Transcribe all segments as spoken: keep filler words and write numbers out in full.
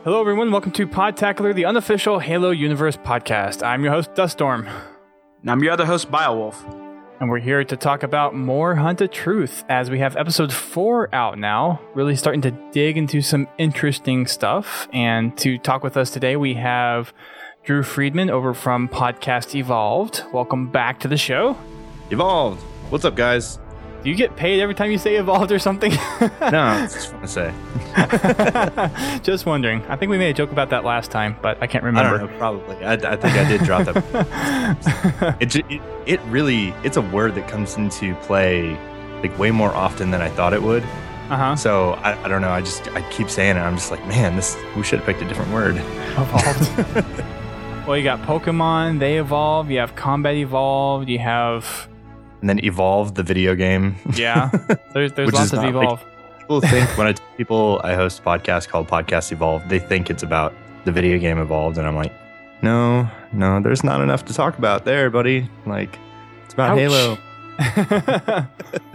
Hello, everyone. Welcome to Podtacular, the unofficial Halo Universe podcast. I'm your host, Duststorm. And I'm your other host, Biowolf. And we're here to talk about more Hunt the Truth, as we have episode four out now, really starting to dig into some interesting stuff. And to talk with us today, we have Drew Friedman over from Podcast Evolved. Welcome back to the show. Evolved. What's up, guys? Do you get paid every time you say evolved or something? No, it's just fun to say. Just wondering. I think we made a joke about that last time, but I can't remember. I don't know, probably. I, I think I did drop that. it, it it really, it's a word that comes into play like way more often than I thought it would. Uh-huh. So I, I don't know. I just I keep saying it. I'm just like, man, this we should have picked a different word. Evolved. Well, you got Pokemon, they evolve. You have Combat Evolved. You have... And then Evolve, the video game. Yeah, there's there's lots of Evolve. Like, people think when I tell people I host a podcast called Podcast Evolve, they think it's about the video game Evolved, and I'm like, no, no, there's not enough to talk about there, buddy. Like, it's about Ouch. Halo.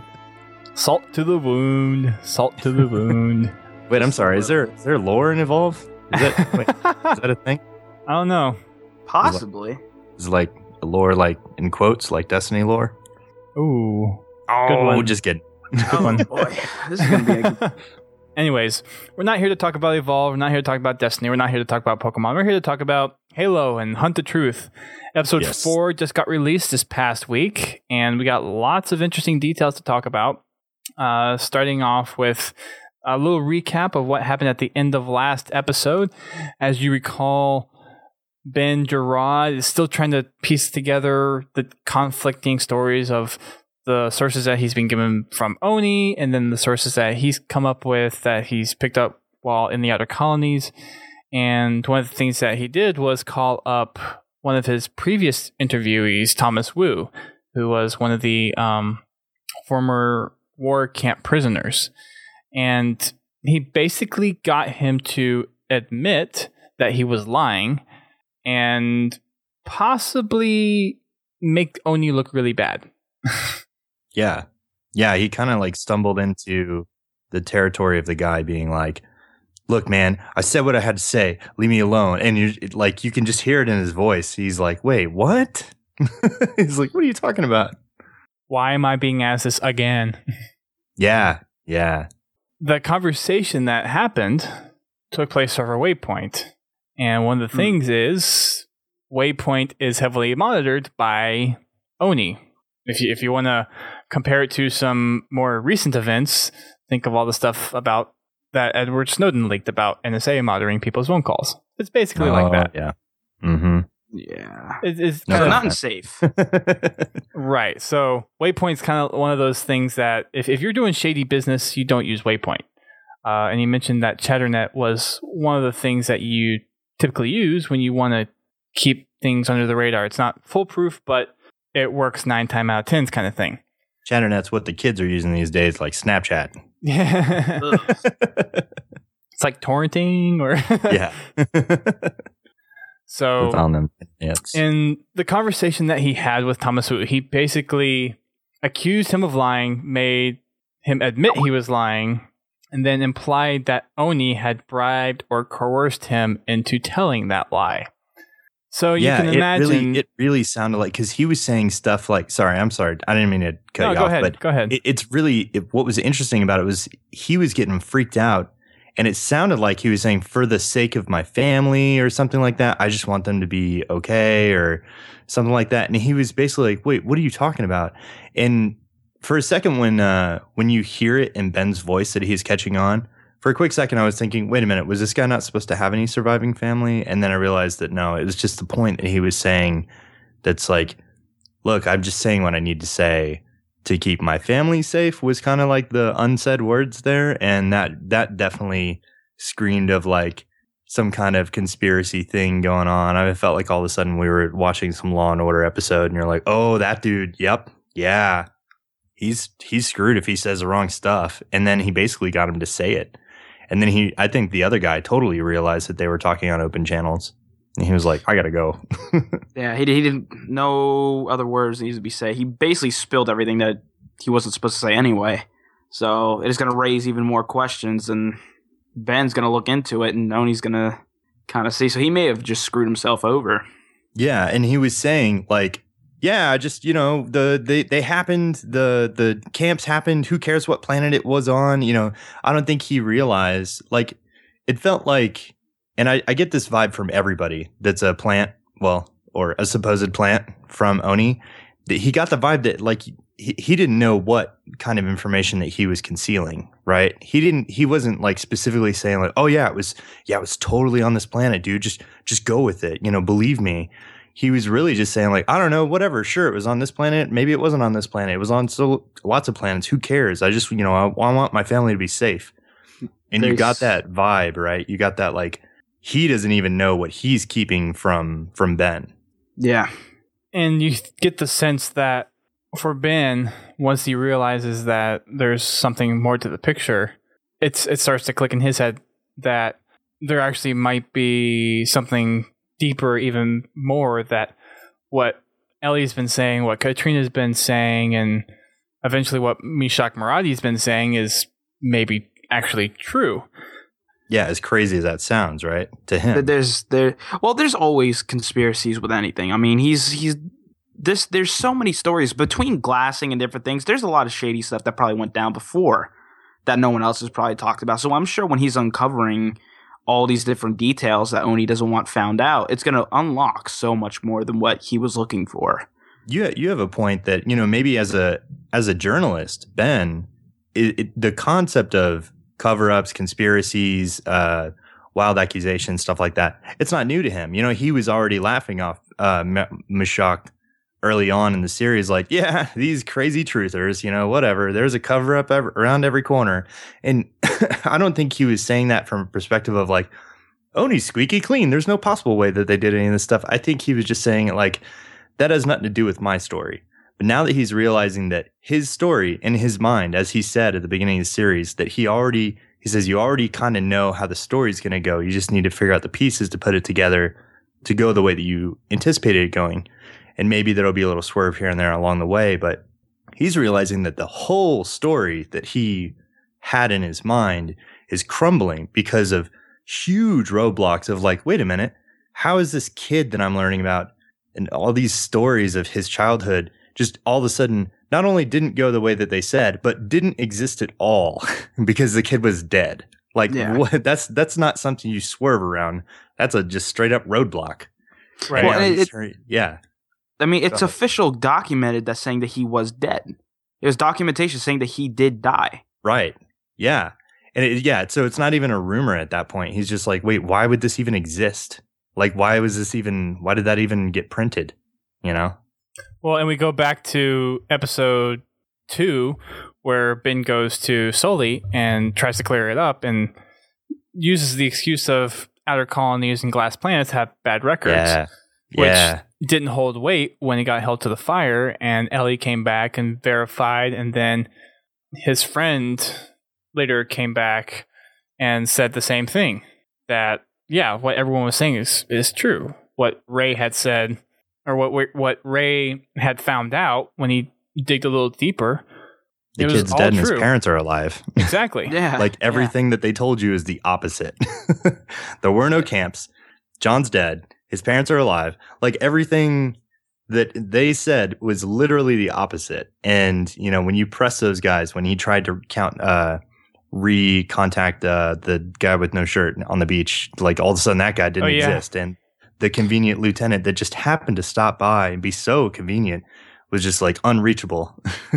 Salt to the wound. Salt to the wound. Wait, I'm sorry. Is there is there lore in Evolve? Is it? Wait, is that a thing? I don't know. Possibly. Is it like lore, like in quotes, like Destiny lore? Ooh. Oh, Good one. just kidding. Oh, one. boy. This is going to be a good... Anyways, we're not here to talk about Evolve. We're not here to talk about Destiny. We're not here to talk about Pokemon. We're here to talk about Halo and Hunt the Truth. Episode Yes. four just got released this past week, and we got lots of interesting details to talk about. Uh, starting off with a little recap of what happened at the end of last episode. As you recall, Ben Gerard is still trying to piece together the conflicting stories of the sources that he's been given from Oni, and then the sources that he's come up with that he's picked up while in the Outer Colonies. And one of the things that he did was call up one of his previous interviewees, Thomas Wu, who was one of the um, former war camp prisoners. And he basically got him to admit that he was lying and possibly make Oni look really bad. Yeah. Yeah, he kind of like stumbled into the territory of the guy being like, look, man, I said what I had to say. Leave me alone. And you like, you can just hear it in his voice. He's like, wait, what? He's like, what are you talking about? Why am I being asked this again? Yeah. Yeah. The conversation that happened took place over Waypoint. And one of the things mm. is Waypoint is heavily monitored by Oni. If you if you want to compare it to some more recent events, think of all the stuff about that Edward Snowden leaked about N S A monitoring people's phone calls. It's basically oh, like that. Yeah. Mm-hmm. Yeah. It, it's No, kind they're of, not unsafe. right. So Waypoint's kind of one of those things that if, if you're doing shady business, you don't use Waypoint. Uh, and you mentioned that Chatternet was one of the things that you typically use when you want to keep things under the radar. It's not foolproof, but it works nine times out of ten kind of thing. Chatternet's what the kids are using these days, like Snapchat. Yeah. It's like torrenting or... Yeah. So, on them. Yes. in the conversation that he had with Thomas Wu, he basically accused him of lying, made him admit he was lying, and then implied that Oni had bribed or coerced him into telling that lie. So you yeah, can imagine... It really, it really sounded like... Because he was saying stuff like... Sorry, I'm sorry. I didn't mean to cut no, you go off. Ahead, but go ahead. It, it's really... It, what was interesting about it was he was getting freaked out. And it sounded like he was saying, for the sake of my family or something like that, I just want them to be okay or something like that. And he was basically like, wait, what are you talking about? And for a second, when uh, when you hear it in Ben's voice that he's catching on, for a quick second, I was thinking, wait a minute, was this guy not supposed to have any surviving family? And then I realized that no, it was just the point that he was saying that's like, look, I'm just saying what I need to say to keep my family safe was kind of like the unsaid words there. And that that definitely screamed of like some kind of conspiracy thing going on. I felt like all of a sudden we were watching some Law and Order episode and you're like, oh, that dude, yep, yeah. He's he's screwed if he says the wrong stuff. And then he basically got him to say it. And then he, I think the other guy totally realized that they were talking on open channels. And he was like, I gotta go. Yeah, he, he didn't no other words needed to be said. He basically spilled everything that he wasn't supposed to say anyway. So it is going to raise even more questions than Ben's going to look into it and Oni's going to kind of see. So he may have just screwed himself over. Yeah, and he was saying like, yeah, just, you know, the they they happened, the the camps happened, who cares what planet it was on, you know. I don't think he realized, like, it felt like, and I, I get this vibe from everybody that's a plant, well, or a supposed plant from Oni, that he got the vibe that like he, he didn't know what kind of information that he was concealing, right? He didn't, he wasn't like specifically saying like, oh yeah, it was, yeah, it was totally on this planet, dude. Just, just go with it. You know, believe me. He was really just saying like, I don't know, whatever. Sure. It was on this planet. Maybe it wasn't on this planet. It was on so lots of planets. Who cares? I just, you know, I, I want my family to be safe. And There's, you got that vibe, right? You got that like, he doesn't even know what he's keeping from, from Ben. Yeah. And you get the sense that for Ben, once he realizes that there's something more to the picture, it's it starts to click in his head that there actually might be something deeper, even more, that what Ellie's been saying, what Katrina's been saying, and eventually what Mishak Maradi's been saying is maybe actually true. Yeah, as crazy as that sounds, right? To him. There's there well, there's always conspiracies with anything. I mean, he's he's this there's so many stories between glassing and different things. There's a lot of shady stuff that probably went down before that no one else has probably talked about. So I'm sure when he's uncovering all these different details that Oni doesn't want found out, it's going to unlock so much more than what he was looking for. You you have a point that, you know, maybe as a as a journalist, Ben, it, it, the concept of cover-ups, conspiracies, uh, wild accusations, stuff like that, it's not new to him. You know, he was already laughing off uh, Mishak early on in the series, like, yeah, these crazy truthers, you know, whatever. There's a cover-up ev- around every corner. And I don't think he was saying that from a perspective of like, Oni's squeaky clean. There's no possible way that they did any of this stuff. I think he was just saying it like, that has nothing to do with my story. But now that he's realizing that his story in his mind, as he said at the beginning of the series, that he already, he says, you already kind of know how the story's going to go. You just need to figure out the pieces to put it together to go the way that you anticipated it going. And maybe there'll be a little swerve here and there along the way. But he's realizing that the whole story that he had in his mind is crumbling because of huge roadblocks of like, wait a minute, how is this kid that I'm learning about and all these stories of his childhood just all of a sudden not only didn't go the way that they said, but didn't exist at all because the kid was dead. Like, yeah. what, that's that's not something you swerve around. That's a just straight up roadblock. Right. Well, it, it, yeah. I mean, it's official documented that's saying that he was dead. There's documentation saying that he did die. Right. Yeah. And it, yeah, so it's not even a rumor at that point. He's just like, wait, why would this even exist? Like, why was this even, why did that even get printed? You know? Well, and we go back to episode two, where Ben goes to Sully and tries to clear it up and uses the excuse of outer colonies and glass planets have bad records. Yeah. Which yeah. didn't hold weight when he got held to the fire, and Ellie came back and verified, and then his friend later came back and said the same thing, that, yeah, what everyone was saying is, is true. What Ray had said, or what what Ray had found out when he digged a little deeper, the it kid's was dead all and true. his parents are alive. Exactly. Yeah. Like everything yeah. that they told you is the opposite. There were no camps. John's dead. His parents are alive. Like everything that they said was literally the opposite. And, you know, when you press those guys, when he tried to count, uh, re-contact uh, the guy with no shirt on the beach, like all of a sudden that guy didn't oh, yeah. exist. And the convenient lieutenant that just happened to stop by and be so convenient was just like unreachable.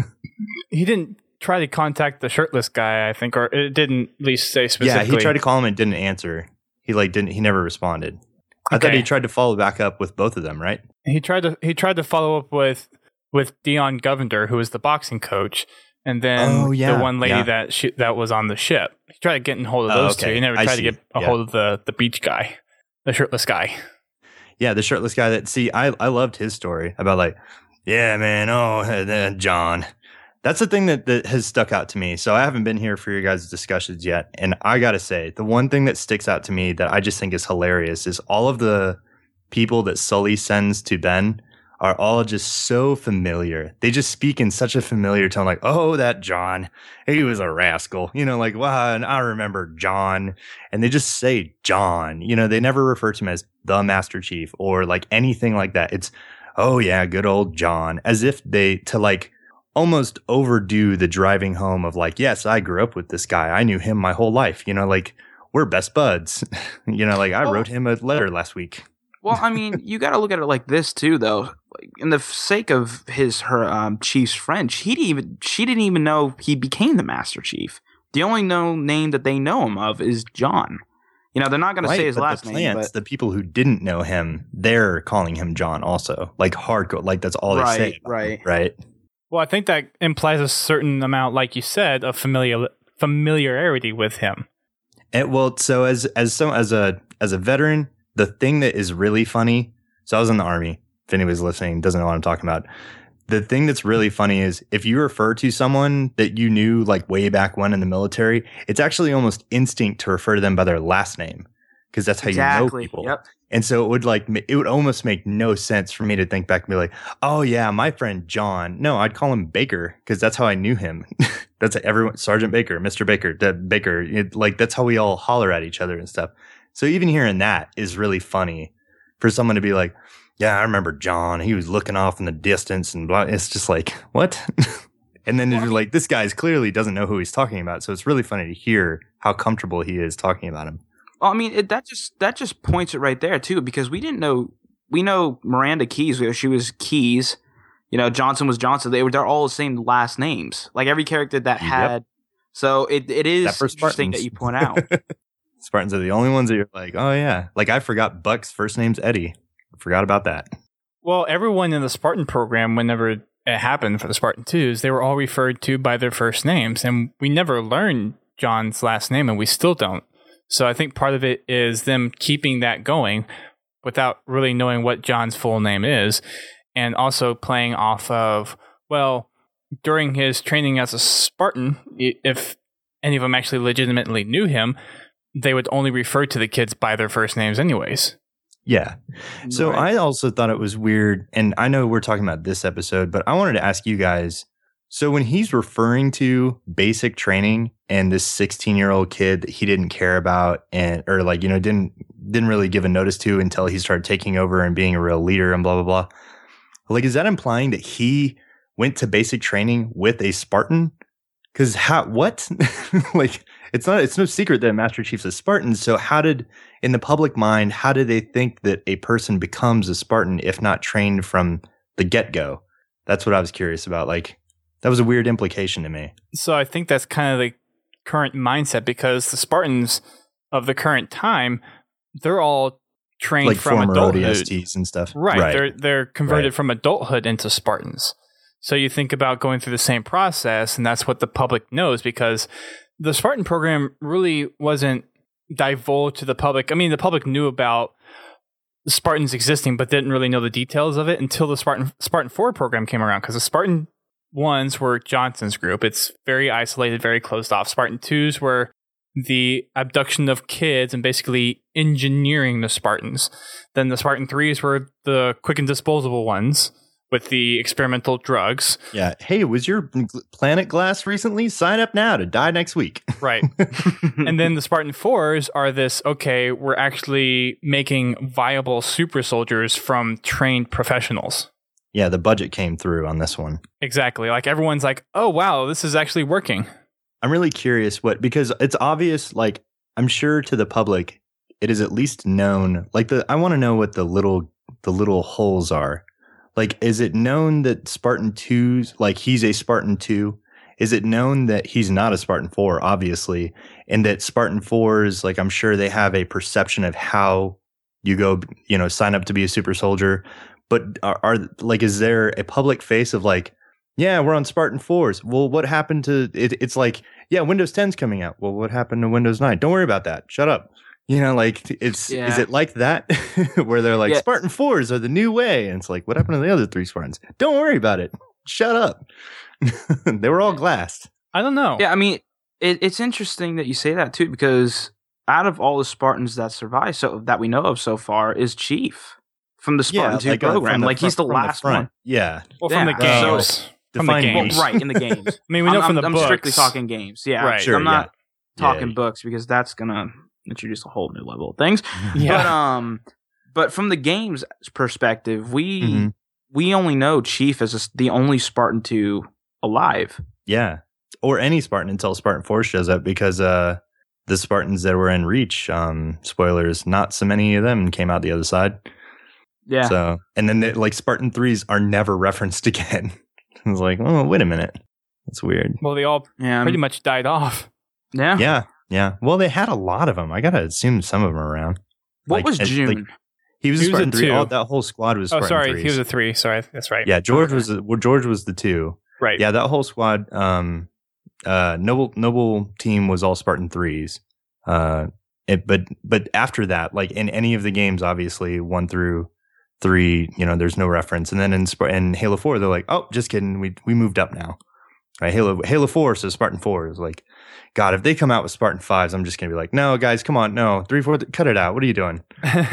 He didn't try to contact the shirtless guy, I think, or it didn't at least say specifically. Yeah, he tried to call him and didn't answer. He like didn't. He never responded. I okay. thought he tried to follow back up with both of them, right? He tried to he tried to follow up with with Dion Govender, who was the boxing coach, and then oh, yeah, the one lady yeah. that she, that was on the ship. He tried to get in hold of oh, those okay. two. He never I tried see. to get a yeah. hold of the the beach guy, the shirtless guy. Yeah, the shirtless guy. That see, I I loved his story about like, yeah, man. Oh, uh, John. That's the thing that, that has stuck out to me. So I haven't been here for your guys' discussions yet. And I got to say, the one thing that sticks out to me that I just think is hilarious is all of the people that Sully sends to Ben are all just so familiar. They just speak in such a familiar tone, like, oh, that John, he was a rascal. You know, like, wow, and I remember John. And they just say John. You know, they never refer to him as the Master Chief or like anything like that. It's, oh, yeah, good old John. As if they, to like almost overdo the driving home of like, yes, I grew up with this guy. I knew him my whole life. You know, like, we're best buds. You know, like I well, wrote him a letter last week. Well, I mean, you got to look at it like this too, though. Like, in the sake of his her um, chief's friend, he didn't even she didn't even know he became the Master Chief. The only known name that they know him of is John. You know, they're not going right, to say his but last the name. Plants, But the people who didn't know him, they're calling him John also, like hardcore. Like that's all right, they say. Right, right. Well, I think that implies a certain amount, like you said, of familiar familiarity with him. And well, so as as some as a as a veteran, the thing that is really funny. So I was in the Army. If anybody's listening, doesn't know what I'm talking about. The thing that's really funny is if you refer to someone that you knew like way back when in the military, it's actually almost instinct to refer to them by their last name because that's how exactly. you know people. Yep. And so it would like it would almost make no sense for me to think back and be like, oh yeah, my friend John. No, I'd call him Baker because that's how I knew him. That's everyone, Sergeant Baker, Mister Baker, Deb Baker. It, like that's how we all holler at each other and stuff. So even hearing that is really funny for someone to be like, yeah, I remember John. He was looking off in the distance and blah. It's just like, what? And then you're like, this guy's clearly doesn't know who he's talking about. So it's really funny to hear how comfortable he is talking about him. Well, I mean, it, that just that just points it right there too, because we didn't know. We know Miranda Keyes. She was Keyes. You know, Johnson was Johnson. They were they're all the same last names. Like every character that had. Yep. So it it is That for interesting that you point out. Spartans are the only ones that you're like, oh yeah. Like I forgot Buck's first name's Eddie. I forgot about that. Well, everyone in the Spartan program, whenever it happened for the Spartan twos, they were all referred to by their first names. And we never learned John's last name, and we still don't. So I think part of it is them keeping that going without really knowing what John's full name is. And also playing off of, well, during his training as a Spartan, if any of them actually legitimately knew him, they would only refer to the kids by their first names anyways. Yeah. So Right. I also thought it was weird, and I know we're talking about this episode, but I wanted to ask you guys, so when he's referring to basic training and this sixteen-year-old kid that he didn't care about and or like, you know, didn't didn't really give a notice to until he started taking over and being a real leader and blah, blah, blah. Like, is that implying that he went to basic training with a Spartan? Because how, what? Like, it's not, it's no secret that Master Chief's a Spartan. So how did, in the public mind, how did they think that a person becomes a Spartan if not trained from the get-go? That's what I was curious about. Like, that was a weird implication to me. So I think that's kind of the current mindset, because the Spartans of the current time, they're all trained Like from former adulthood. O D S Ts and stuff. Right. Right. They're they're converted Right. from adulthood into Spartans. So you think about going through the same process, and that's what the public knows, because the Spartan program really wasn't divulged to the public. I mean, the public knew about the Spartans existing, but didn't really know the details of it until the Spartan Spartan four program came around, because the Spartan ones were Johnson's group. It's very isolated, very closed off. Spartan twos were the abduction of kids and basically engineering the Spartans. Then the Spartan threes were the quick and disposable ones with the experimental drugs. Yeah. Hey, was your planet glass recently? Sign up now to die next week. Right. And then the Spartan fours are this, okay, we're actually making viable super soldiers from trained professionals. Yeah, the budget came through on this one. Exactly. Like everyone's like, oh, wow, this is actually working. I'm really curious what, because it's obvious, like, I'm sure to the public, it is at least known, like, the I want to know what the little the little holes are. Like, is it known that Spartan twos, like, he's a Spartan two? Is it known that he's not a Spartan four, obviously, and that Spartan fours, like, I'm sure they have a perception of how you go, you know, sign up to be a super soldier. But are, are like, is there a public face of like, yeah, we're on Spartan fours. Well, what happened to it? It's like, yeah, Windows ten's coming out. Well, what happened to Windows nine? Don't worry about that. Shut up. You know, like, it's, Yeah. is it like that where they're like, Yeah. Spartan fours are the new way? And it's like, what happened to the other three Spartans? Don't worry about it. Shut up. They were all glassed. I don't know. Yeah, I mean, it, it's interesting that you say that too, because out of all the Spartans that survived, so that we know of so far, is Chief from the Spartan Yeah, two like, uh, program. from the like he's fr- the from last front. one. Yeah. Well, from Yeah. the games. So, from the define games. games. Well, right in the games. I mean, we know I'm, from the I'm books. strictly talking games. Yeah, Right. Sure, I'm not yeah. talking Yeah. books because that's gonna introduce a whole new level of things. Yeah. But um, but from the games perspective, we Mhm. we only know Chief as a, the only Spartan two alive. Yeah. Or any Spartan until Spartan four shows up because uh, the Spartans that were in Reach, um, spoilers, not so many of them came out the other side. Yeah. So, and then they, like Spartan threes are never referenced again. I was like, oh, wait a minute. That's weird. Well, they all yeah. pretty much died off. Yeah. Yeah. Yeah. Well, they had a lot of them. I got to assume some of them are around. What Like, was and, June? like, He was He a was a Spartan three. two. Oh, that whole squad was Oh, Spartan sorry. threes. He was a three. Sorry. That's right. Yeah, George Okay. was a, well, George was the two. Right. Yeah, that whole squad, um, uh, noble noble team was all Spartan threes. Uh, it, but but after that, like in any of the games, obviously one through three, you know, there's no reference. And then in Sp- in Halo Four, they're like, oh, just kidding, we we moved up now. Right? Halo Halo Four, so Spartan Four is like, God, if they come out with Spartan Fives, I'm just gonna be like, no, guys, come on, no, three, four, th- cut it out. What are you doing?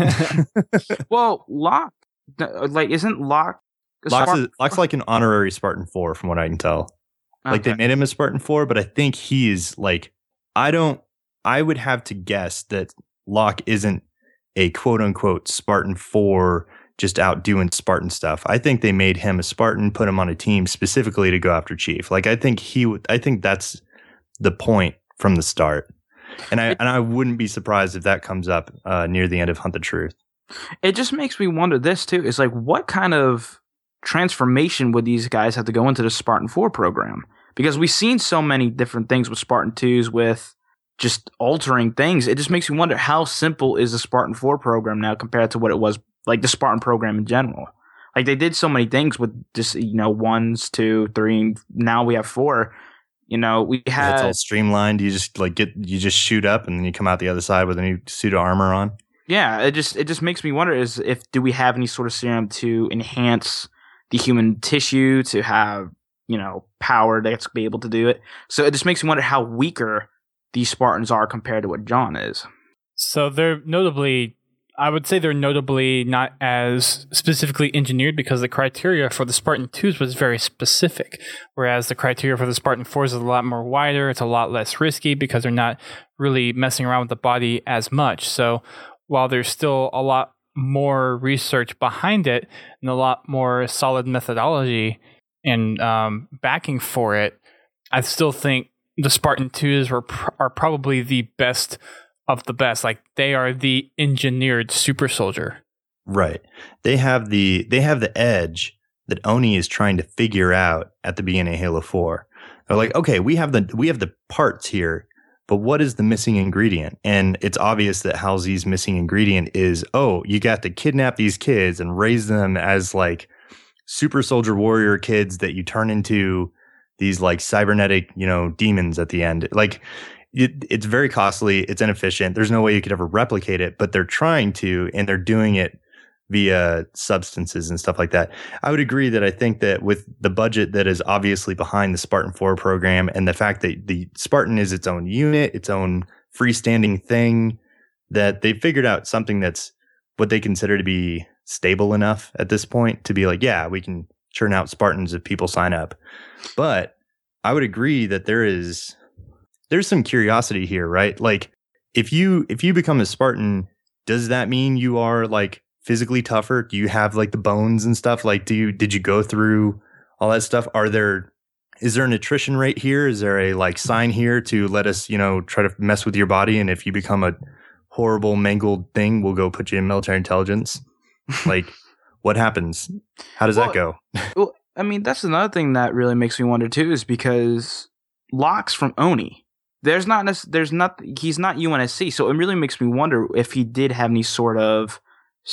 Well, Locke, like, isn't Locke? a Locke's, Spartan- is, Locke's like an honorary Spartan Four, from what I can tell. Like they Okay. made him a Spartan four, but I think he is like, I don't, I would have to guess that Locke isn't a quote unquote Spartan four just out doing Spartan stuff. I think they made him a Spartan, put him on a team specifically to go after Chief. Like I think he would, I think that's the point from the start. And I, and I wouldn't be surprised if that comes up uh, near the end of Hunt the Truth. It just makes me wonder this too. Is like, what kind of transformation would these guys have to go into the Spartan four program? Because we've seen so many different things with Spartan twos with just altering things. It just makes me wonder how simple is the Spartan four program now compared to what it was like the Spartan program in general. Like they did so many things with just, you know, ones, two, three, and now we have four. You know, we had It's all streamlined. You just like get, you just shoot up and then you come out the other side with a new suit of armor on. yeah, it just it just makes me wonder is if do we have any sort of serum to enhance the human tissue to have, you know, power that's be able to do it. So it just makes me wonder how weaker these Spartans are compared to what John is. So they're notably, I would say they're notably not as specifically engineered because the criteria for the Spartan twos was very specific, whereas the criteria for the Spartan fours is a lot more wider. It's a lot less risky because they're not really messing around with the body as much. So while there's still a lot more research behind it and a lot more solid methodology and um, backing for it, I still think the Spartan twos were pr- are probably the best of the best. Like they are the engineered super soldier. Right. They have the they have the edge that Oni is trying to figure out at the beginning of Halo four. They're like, okay, we have the we have the parts here, but what is the missing ingredient? And it's obvious that Halsey's missing ingredient is, oh, you got to kidnap these kids and raise them as like super soldier warrior kids that you turn into these like cybernetic, you know, demons at the end. Like it, it's very costly. It's inefficient. There's no way you could ever replicate it, but they're trying to, and they're doing it via substances and stuff like that. I would agree that I think that with the budget that is obviously behind the Spartan four program and the fact that the Spartan is its own unit, its own freestanding thing, that they figured out something that's what they consider to be stable enough at this point to be like, yeah, we can churn out Spartans if people sign up. But I would agree that there is there's some curiosity here, right? Like if you if you become a Spartan, does that mean you are like physically tougher? Do you have like the bones and stuff? Like do you did you go through all that stuff? Are there is there an attrition rate here? Is there a like sign here to let us, you know, try to mess with your body, and if you become a horrible mangled thing, we'll go put you in military intelligence? Like what happens? How does Well, that go? Well, I mean, that's another thing that really makes me wonder too, is because Locke's from Oni. There's not, nec- there's not, he's not U N S C, so it really makes me wonder if he did have any sort of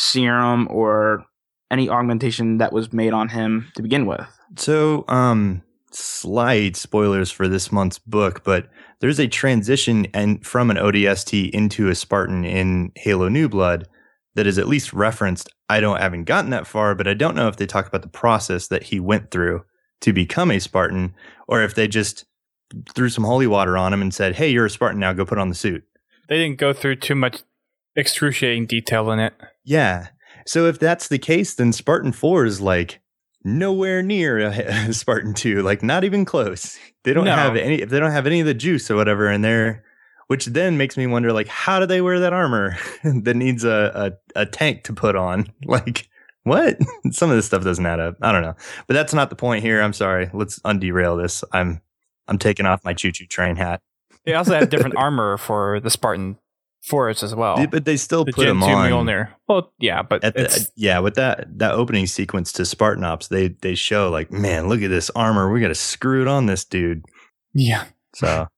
serum or any augmentation that was made on him to begin with. So, um, slight spoilers for this month's book, but there's a transition and from an O D S T into a Spartan in Halo New Blood that is at least referenced. I don't haven't gotten that far, but I don't know if they talk about the process that he went through to become a Spartan, or if they just threw some holy water on him and said, "Hey, you're a Spartan now. Go put on the suit." They didn't go through too much excruciating detail in it. Yeah. So if that's the case, then Spartan four is like nowhere near uh, Spartan two, like not even close. They don't No. have any, if they don't have any of the juice or whatever in there, which then makes me wonder, like, how do they wear that armor that needs a, a, a tank to put on? Like, what? Some of this stuff doesn't add up. I don't know, but that's not the point here. I'm sorry. Let's underail this. I'm, I'm taking off my choo-choo train hat. They also have different armor for the Spartan fours as well. But they still The put Gen them two on. Mjolnir. Well, yeah, but At it's, the, yeah, with that that opening sequence to Spartan Ops, they they show like, man, look at this armor. We got to screw it on this dude. yeah. So,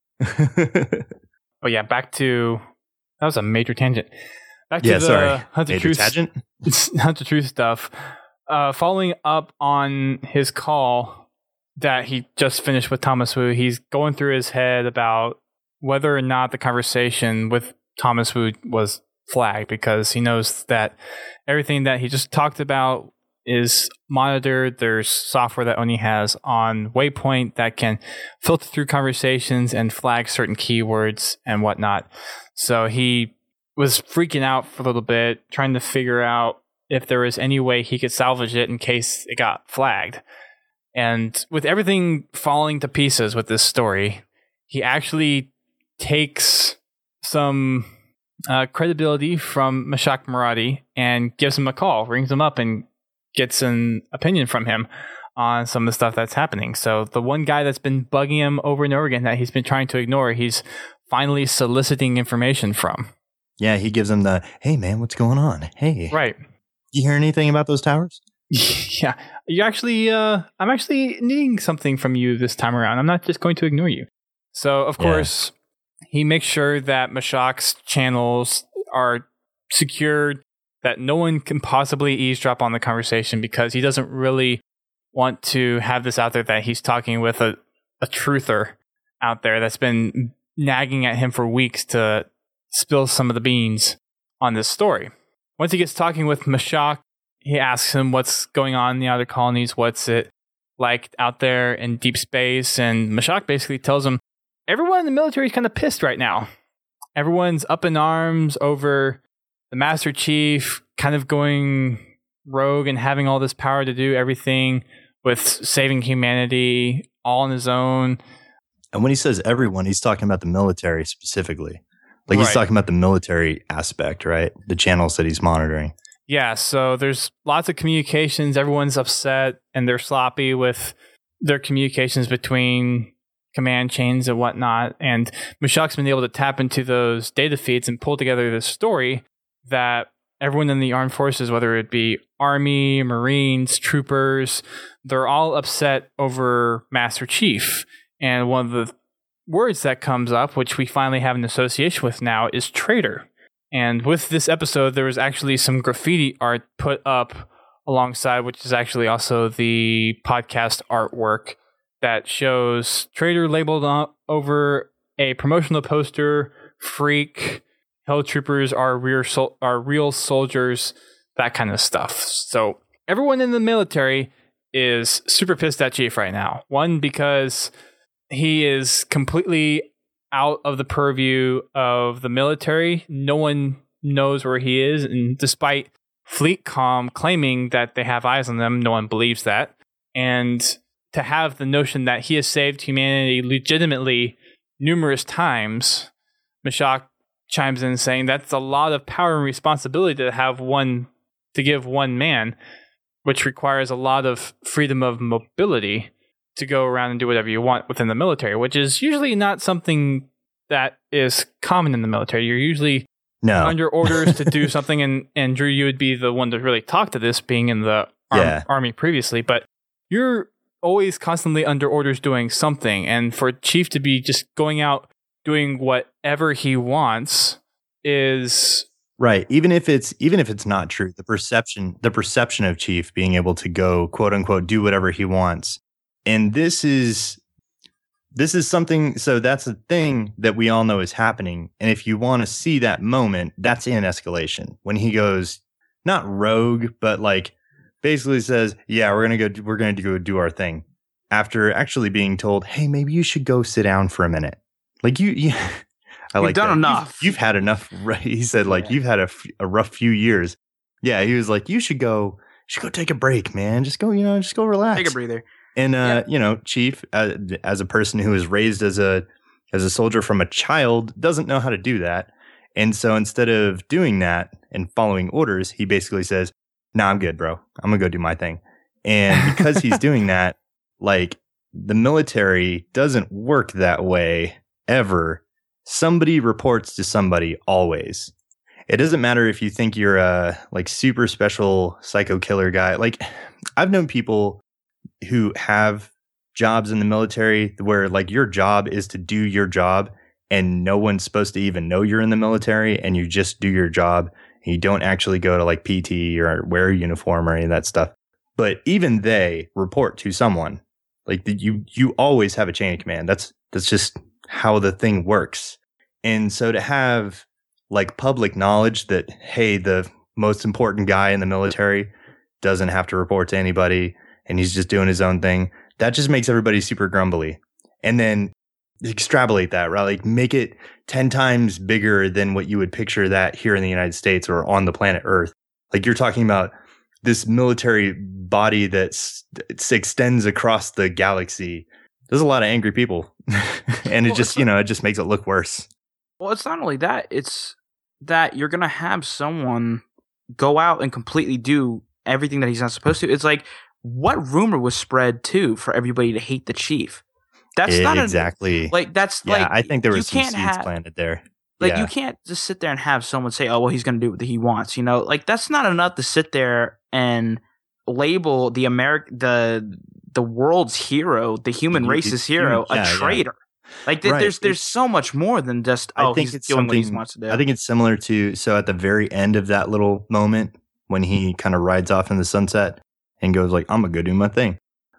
But yeah, back to that was a major tangent. Back to yeah, the sorry, Hunt the Major Truth, tangent. Hunt the Truth stuff. Uh, following up on his call that he just finished with Thomas Wu, he's going through his head about whether or not the conversation with Thomas Wu was flagged, because he knows that everything that he just talked about is monitored. There's software that Oni has on Waypoint that can filter through conversations and flag certain keywords and whatnot. So he was freaking out for a little bit, trying to figure out if there was any way he could salvage it in case it got flagged. And with everything falling to pieces with this story, he actually takes some uh, credibility from Mashak Marathi and gives him a call, rings him up, and gets an opinion from him on some of the stuff that's happening. So the one guy that's been bugging him over and over again that he's been trying to ignore, he's finally soliciting information from. Yeah, he gives him the, hey man, what's going on? Hey, Right. You hear anything about those towers? Yeah. You actually, uh, I'm actually needing something from you this time around. I'm not just going to ignore you. So, of Yeah. course, he makes sure that Mashak's channels are secured, that no one can possibly eavesdrop on the conversation, because he doesn't really want to have this out there that he's talking with a, a truther out there that's been nagging at him for weeks to spill some of the beans on this story. Once he gets talking with Mashak, he asks him what's going on in the outer colonies, what's it like out there in deep space, and Mashak basically tells him everyone in the military is kind of pissed right now. Everyone's up in arms over the Master Chief kind of going rogue and having all this power to do everything with saving humanity all on his own. And when he says everyone, he's talking about the military specifically. Like he's Right. talking about the military aspect, right? The channels that he's monitoring. Yeah, so there's lots of communications. Everyone's upset and they're sloppy with their communications between command chains and whatnot. And Mashak's been able to tap into those data feeds and pull together this story that everyone in the armed forces, whether it be Army, Marines, troopers, they're all upset over Master Chief. And one of the words that comes up, which we finally have an association with now, is traitor. And with this episode, there was actually some graffiti art put up alongside, which is actually also the podcast artwork that shows traitor labeled on, over a promotional poster, freak, hell troopers are real, sol- are real soldiers, that kind of stuff. So everyone in the military is super pissed at Chief right now. One, because he is completely out of the purview of the military. No one knows where he is, and despite FleetCom claiming that they have eyes on them, no one believes that. And to have the notion that he has saved humanity legitimately numerous times, Mashak chimes in saying that's a lot of power and responsibility to have one, to give one man, which requires a lot of freedom of mobility to go around and do whatever you want within the military, which is usually not something that is common in the military. You're usually No. under orders to do something, and, and Drew, you would be the one to really talk to this, being in the arm, Yeah. army previously, but you're always constantly under orders doing something, and for Chief to be just going out doing whatever he wants is Right. Even if it's even if it's not true, the perception the perception of Chief being able to go, quote unquote, do whatever he wants. And this is this is something, so that's a thing that we all know is happening. And if you want to see that moment, that's in escalation. When he goes not rogue, but like basically says, yeah, we're gonna go we're gonna go do our thing. After actually being told, hey, maybe you should go sit down for a minute. Like you, you I You've like done that. enough. You've, you've had enough. Right? He said, like, Yeah. you've had a, f- a rough few years. Yeah, he was like, you should go, you should go take a break, man. Just go, you know, just go relax. Take a breather. And, uh, Yeah. you know, Chief, uh, as a person who was raised as a as a soldier from a child, doesn't know how to do that. And so instead of doing that and following orders, he basically says, nah, I'm good, bro. I'm going to go do my thing. And because he's doing that, like, the military doesn't work that way ever. Somebody reports to somebody always. It doesn't matter if you think you're a, like, super special psycho killer guy. Like, I've known people who have jobs in the military where like your job is to do your job and no one's supposed to even know you're in the military and you just do your job and you don't actually go to like P T or wear a uniform or any of that stuff. But even they report to someone. Like the, you you always have a chain of command. That's that's just how the thing works. And so to have like public knowledge that, hey, the most important guy in the military doesn't have to report to anybody and he's just doing his own thing, that just makes everybody super grumbly. And then extrapolate that, right? Like make it ten times bigger than what you would picture that here in the United States or on the planet Earth. Like you're talking about this military body that extends across the galaxy. There's a lot of angry people. And it Well, just, it's you know, it just makes it look worse. Well, it's not only that, it's that you're going to have someone go out and completely do everything that he's not supposed to. It's like, what rumor was spread too for everybody to hate the chief? That's It- not a- exactly. like that's yeah, like I think there you was some can't seeds have- planted there. Like yeah. you can't just sit there and have someone say, "Oh, well, he's going to do what he wants." You know, like that's not enough to sit there and label the American, the the world's hero, the human You- race's it's hero, human- a yeah, yeah. traitor. Like th- Right. there's there's It's- so much more than just I oh think he's it's doing what he something- wants to do. I think it's similar to, so at the very end of that little moment when he kind of rides off in the sunset and goes like, I'm going to go do my thing.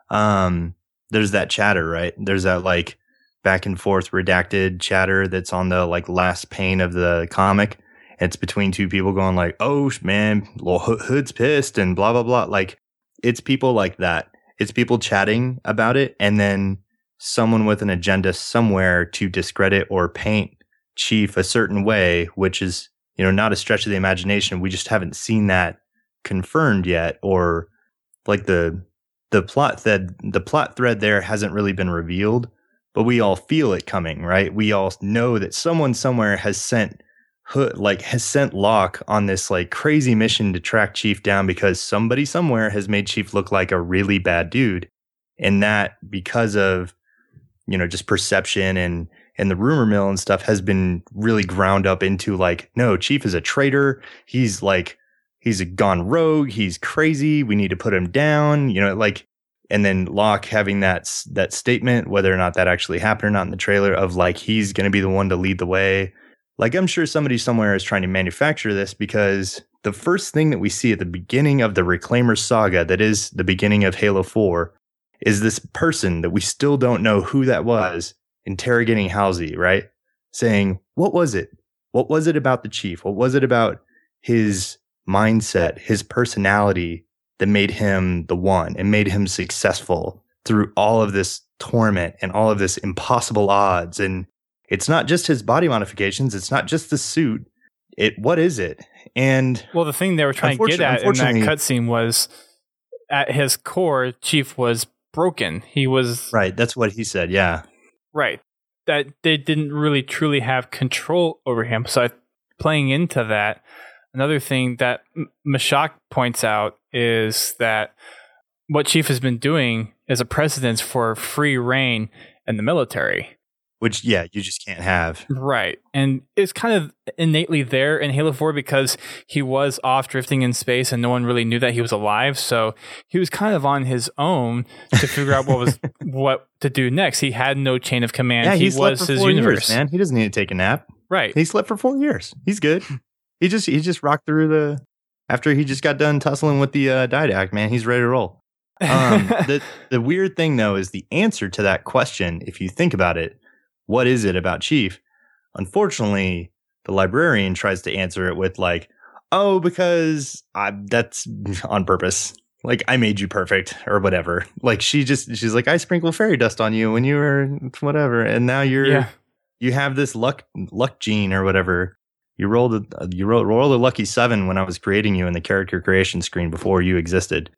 Um, there's that chatter, right? There's that like back and forth redacted chatter that's on the like last pane of the comic. It's between two people going like, oh man, little Hood's pissed and blah, blah, blah. Like it's people like that. It's people chatting about it. And then someone with an agenda somewhere to discredit or paint Chief a certain way, which is, you know, not a stretch of the imagination. We just haven't seen that confirmed yet, or like the the plot thread the plot thread there hasn't really been revealed, but we all feel it coming, right? We all know that someone somewhere has sent Hood, like has sent Locke on this like crazy mission to track Chief down because somebody somewhere has made Chief look like a really bad dude, and that because of, you know, just perception and and the rumor mill and stuff has been really ground up into like, no, Chief is a traitor. He's like, he's gone rogue. He's crazy. We need to put him down, you know, like, and then Locke having that, that statement, whether or not that actually happened or not in the trailer, of like, he's going to be the one to lead the way. Like, I'm sure somebody somewhere is trying to manufacture this, because the first thing that we see at the beginning of the Reclaimer saga, that is the beginning of Halo four, is this person that we still don't know who that was, interrogating Halsey, right? Saying, what was it? What was it about the Chief? What was it about his mindset, his personality that made him the one and made him successful through all of this torment and all of this impossible odds? And it's not just his body modifications. It's not just the suit. It, what is it? And Well, the thing they were trying to get at in that unfortunately- cutscene was, at his core, Chief was broken. He was right. That's what he said. Yeah. right. That they didn't really truly have control over him. So I, playing into that, another thing that M- Mashak points out is that what Chief has been doing is a precedence for free reign in the military. Which, yeah, you just can't have. Right. And it's kind of innately there in Halo four because he was off drifting in space and no one really knew that he was alive. So he was kind of on his own to figure out what was what to do next. He had no chain of command. Yeah, he he slept was for his four universe. years, man. He doesn't need to take a nap. Right. He slept for four years. He's good. He just he just rocked through the after he just got done tussling with the uh, Didac, man. He's ready to roll. Um, the the weird thing though is the answer to that question, if you think about it, what is it about Chief? Unfortunately, the librarian tries to answer it with like, oh, because I that's on purpose. Like, I made you perfect or whatever. Like, she just, she's like, I sprinkled fairy dust on you when you were whatever. And now you're, Yeah. you have this luck, luck gene or whatever. You rolled a you rolled, rolled a lucky seven when I was creating you in the character creation screen before you existed.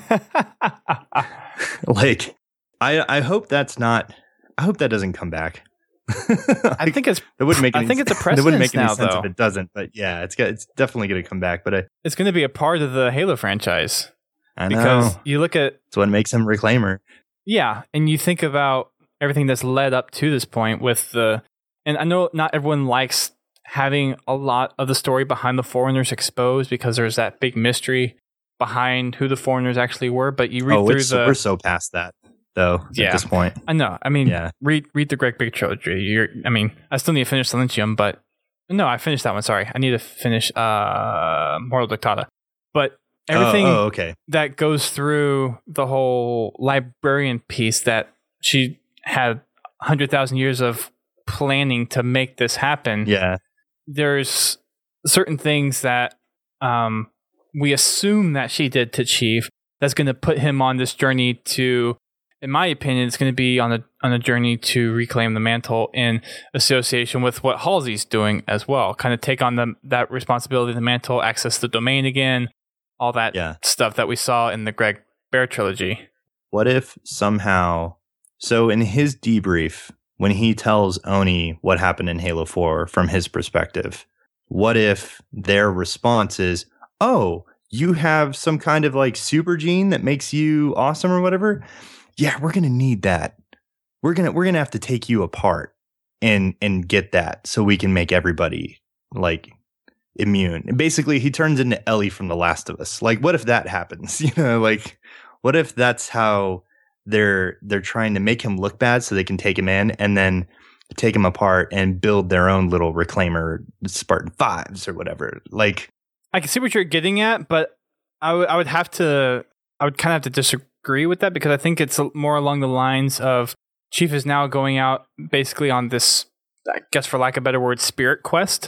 Like, I I hope that's not. I hope that doesn't come back. Like, I think it's. It wouldn't make. I Any, think it's a it wouldn't make precedence any now, sense though. if it doesn't. But yeah, it's got. It's definitely going to come back. But I, It's going to be a part of the Halo franchise I because know you look at it's what makes him Reclaimer. yeah, and you think about everything that's led up to this point with the. And I know not everyone likes having a lot of the story behind the Foreigners exposed because there's that big mystery behind who the Foreigners actually were. But you read Oh, through it's, the. we're so past that though. Yeah. At this point, I know. I mean, Yeah. read read the Greg Big trilogy. You're. I mean, I still need to finish Silentium, but no, I finished that one. Sorry, I need to finish uh, Mortal Dictata. But everything Oh, oh, okay. that goes through the whole librarian piece that she had one hundred thousand years of planning to make this happen. Yeah. There's certain things that um, we assume that she did to Chief that's going to put him on this journey to, in my opinion, it's going to be on a on a journey to reclaim the mantle in association with what Halsey's doing as well. Kind of take on the, that responsibility of the mantle, access the domain again, all that Yeah. stuff that we saw in the Greg Bear trilogy. What if somehow? So in his debrief, when he tells Oni what happened in Halo four from his perspective, what if their response is, "Oh, you have some kind of like super gene that makes you awesome or whatever? Yeah, we're gonna need that. We're gonna we're gonna have to take you apart and and get that so we can make everybody like immune." And basically, he turns into Ellie from The Last of Us. Like, what if that happens? You know, like, what if that's how they're they're trying to make him look bad so they can take him in and then take him apart and build their own little Reclaimer Spartan fives or whatever. Like, I can see what you're getting at, but I would I would have to I would kind of have to disagree with that because I think it's more along the lines of Chief is now going out basically on this, I guess for lack of a better word, spirit quest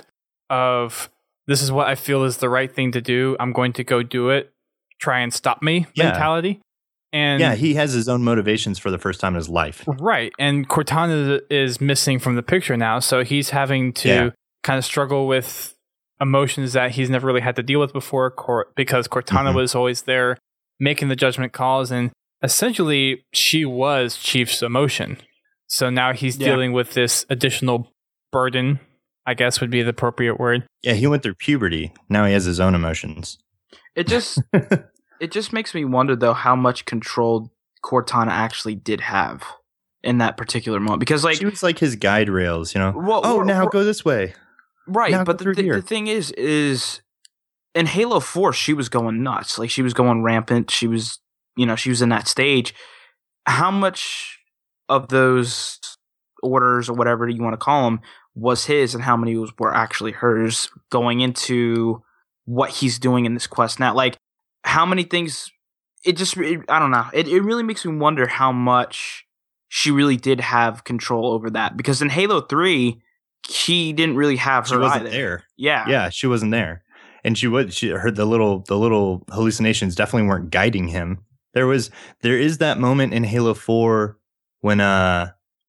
of this is what I feel is the right thing to do. I'm going to go do it. Try and stop me Yeah. mentality. And yeah, he has his own motivations for the first time in his life. right. And Cortana is missing from the picture now. So he's having to Yeah. kind of struggle with emotions that he's never really had to deal with before Cor- because Cortana Mhm. was always there making the judgment calls. And essentially, she was Chief's emotion. So now he's Yeah. dealing with this additional burden, I guess would be the appropriate word. Yeah, he went through puberty. Now he has his own emotions. It just it just makes me wonder though how much control Cortana actually did have in that particular moment because like She was like his guide rails, you know. Well, oh, well, now well- go this way. right, now but go the, through the, here. the thing is is in Halo four she was going nuts. Like she was going rampant. She was you know, she was in that stage. How much of those orders or whatever you want to call them was his and how many was, were actually hers going into what he's doing in this quest now? Like how many things it just it, I don't know. It it really makes me wonder how much she really did have control over that because in Halo three she didn't really have She her wasn't either. there. Yeah. Yeah, she wasn't there. And she would she heard the little the little hallucinations definitely weren't guiding him. There was there is that moment in Halo four when uh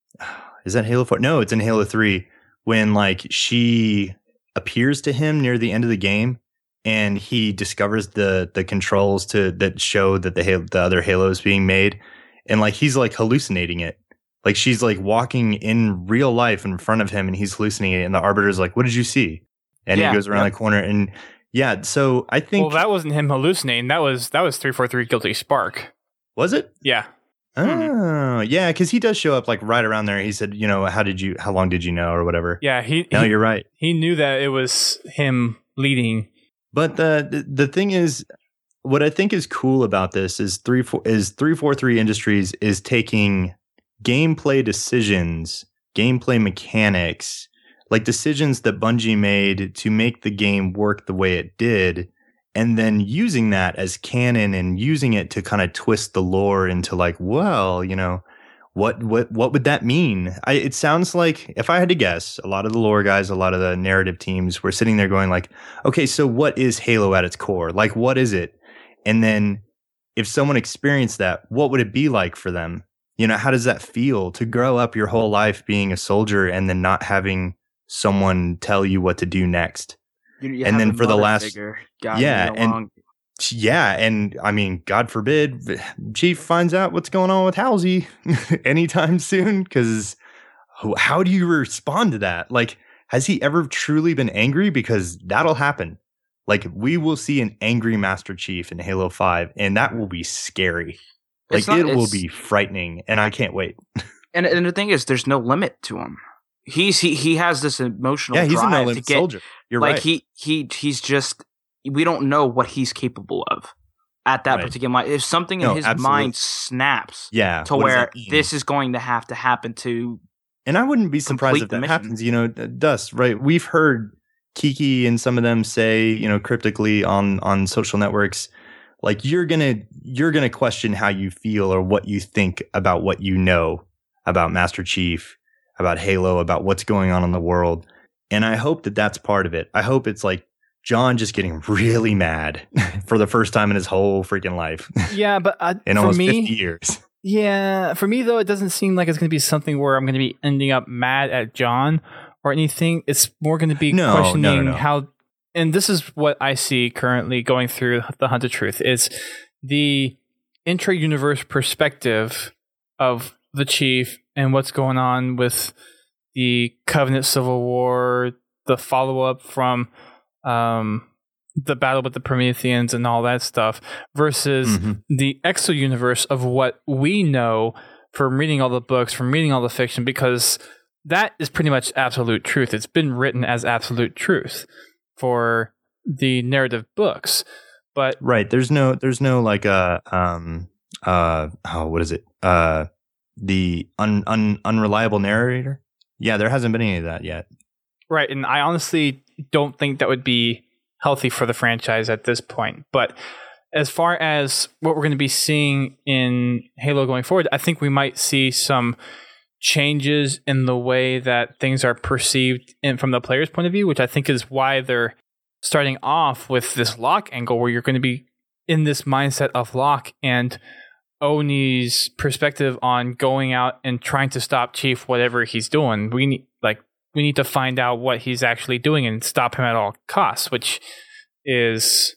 is that Halo four? No, it's in Halo three when like she appears to him near the end of the game and he discovers the the controls to that show that the Halo, the other Halo is being made and like he's like hallucinating it. Like she's like walking in real life in front of him and he's hallucinating it and the Arbiter's like, "What did you see?" And Yeah, he goes around yep. the corner and yeah, so I think Well, that wasn't him hallucinating. That was that was three forty-three Guilty Spark. was it? Yeah. Oh, yeah, because he does show up like right around there. He said, you know, how did you, how long did you know, or whatever. Yeah, he No, he, you're right. he knew that it was him leading. But the, the the thing is, what I think is cool about this is three four is three forty-three Industries is taking gameplay decisions, gameplay mechanics, like decisions that Bungie made to make the game work the way it did. And then using that as canon and using it to kind of twist the lore into like, well, you know, what what what would that mean? I, it sounds like, if I had to guess, a lot of the lore guys, a lot of the narrative teams were sitting there going like, okay, so what is Halo at its core? Like, what is it? And then if someone experienced that, what would it be like for them? You know, how does that feel to grow up your whole life being a soldier and then not having someone tell you what to do next? You, you and have then a for the mother last, figure guiding yeah, you and along. yeah, and I mean, God forbid, Chief finds out what's going on with Halsey anytime soon. Because how do you respond to that? Like, has he ever truly been angry? Because that'll happen. Like, we will see an angry Master Chief in Halo five, and that will be scary. Like, It's not- it will it's- be frightening, and I can't wait. And, and the thing is, there's no limit to him. He's he he has this emotional Yeah, he's a drive no to limit get soldier. You're like right. he he he's just we don't know what he's capable of at that Right. particular moment. If something in No, his absolutely. mind snaps yeah, to what does where that mean? this is going to have to happen to And I wouldn't be surprised complete if the that mission. happens. You know, Dust, right? We've heard Kiki and some of them say, you know, cryptically on on social networks, like you're gonna you're gonna question how you feel or what you think about what you know about Master Chief, about Halo, about what's going on in the world. And I hope that that's part of it. I hope it's like John just getting really mad for the first time in his whole freaking life Yeah, but uh, in for almost me, fifty years. yeah, for me though, it doesn't seem like it's going to be something where I'm going to be ending up mad at John or anything. It's more going to be No, no, no, questioning no. how. And this is what I see currently going through the Hunt of Truth is the intra-universe perspective of the Chief and what's going on with the Covenant Civil War, the follow-up from um, the battle with the Prometheans and all that stuff, versus Mhm. the exo-universe of what we know from reading all the books, from reading all the fiction, because that is pretty much absolute truth. It's been written as absolute truth for the narrative books. But Right. There's no there's no like a um uh oh what is it? Uh the un, un unreliable narrator? Yeah, there hasn't been any of that yet. right, and I honestly don't think that would be healthy for the franchise at this point. But as far as what we're going to be seeing in Halo going forward, I think we might see some changes in the way that things are perceived in, from the player's point of view, which I think is why they're starting off with this Locke angle where you're going to be in this mindset of Locke and Oni's perspective on going out and trying to stop Chief, whatever he's doing. We need like we need to find out what he's actually doing and stop him at all costs, which is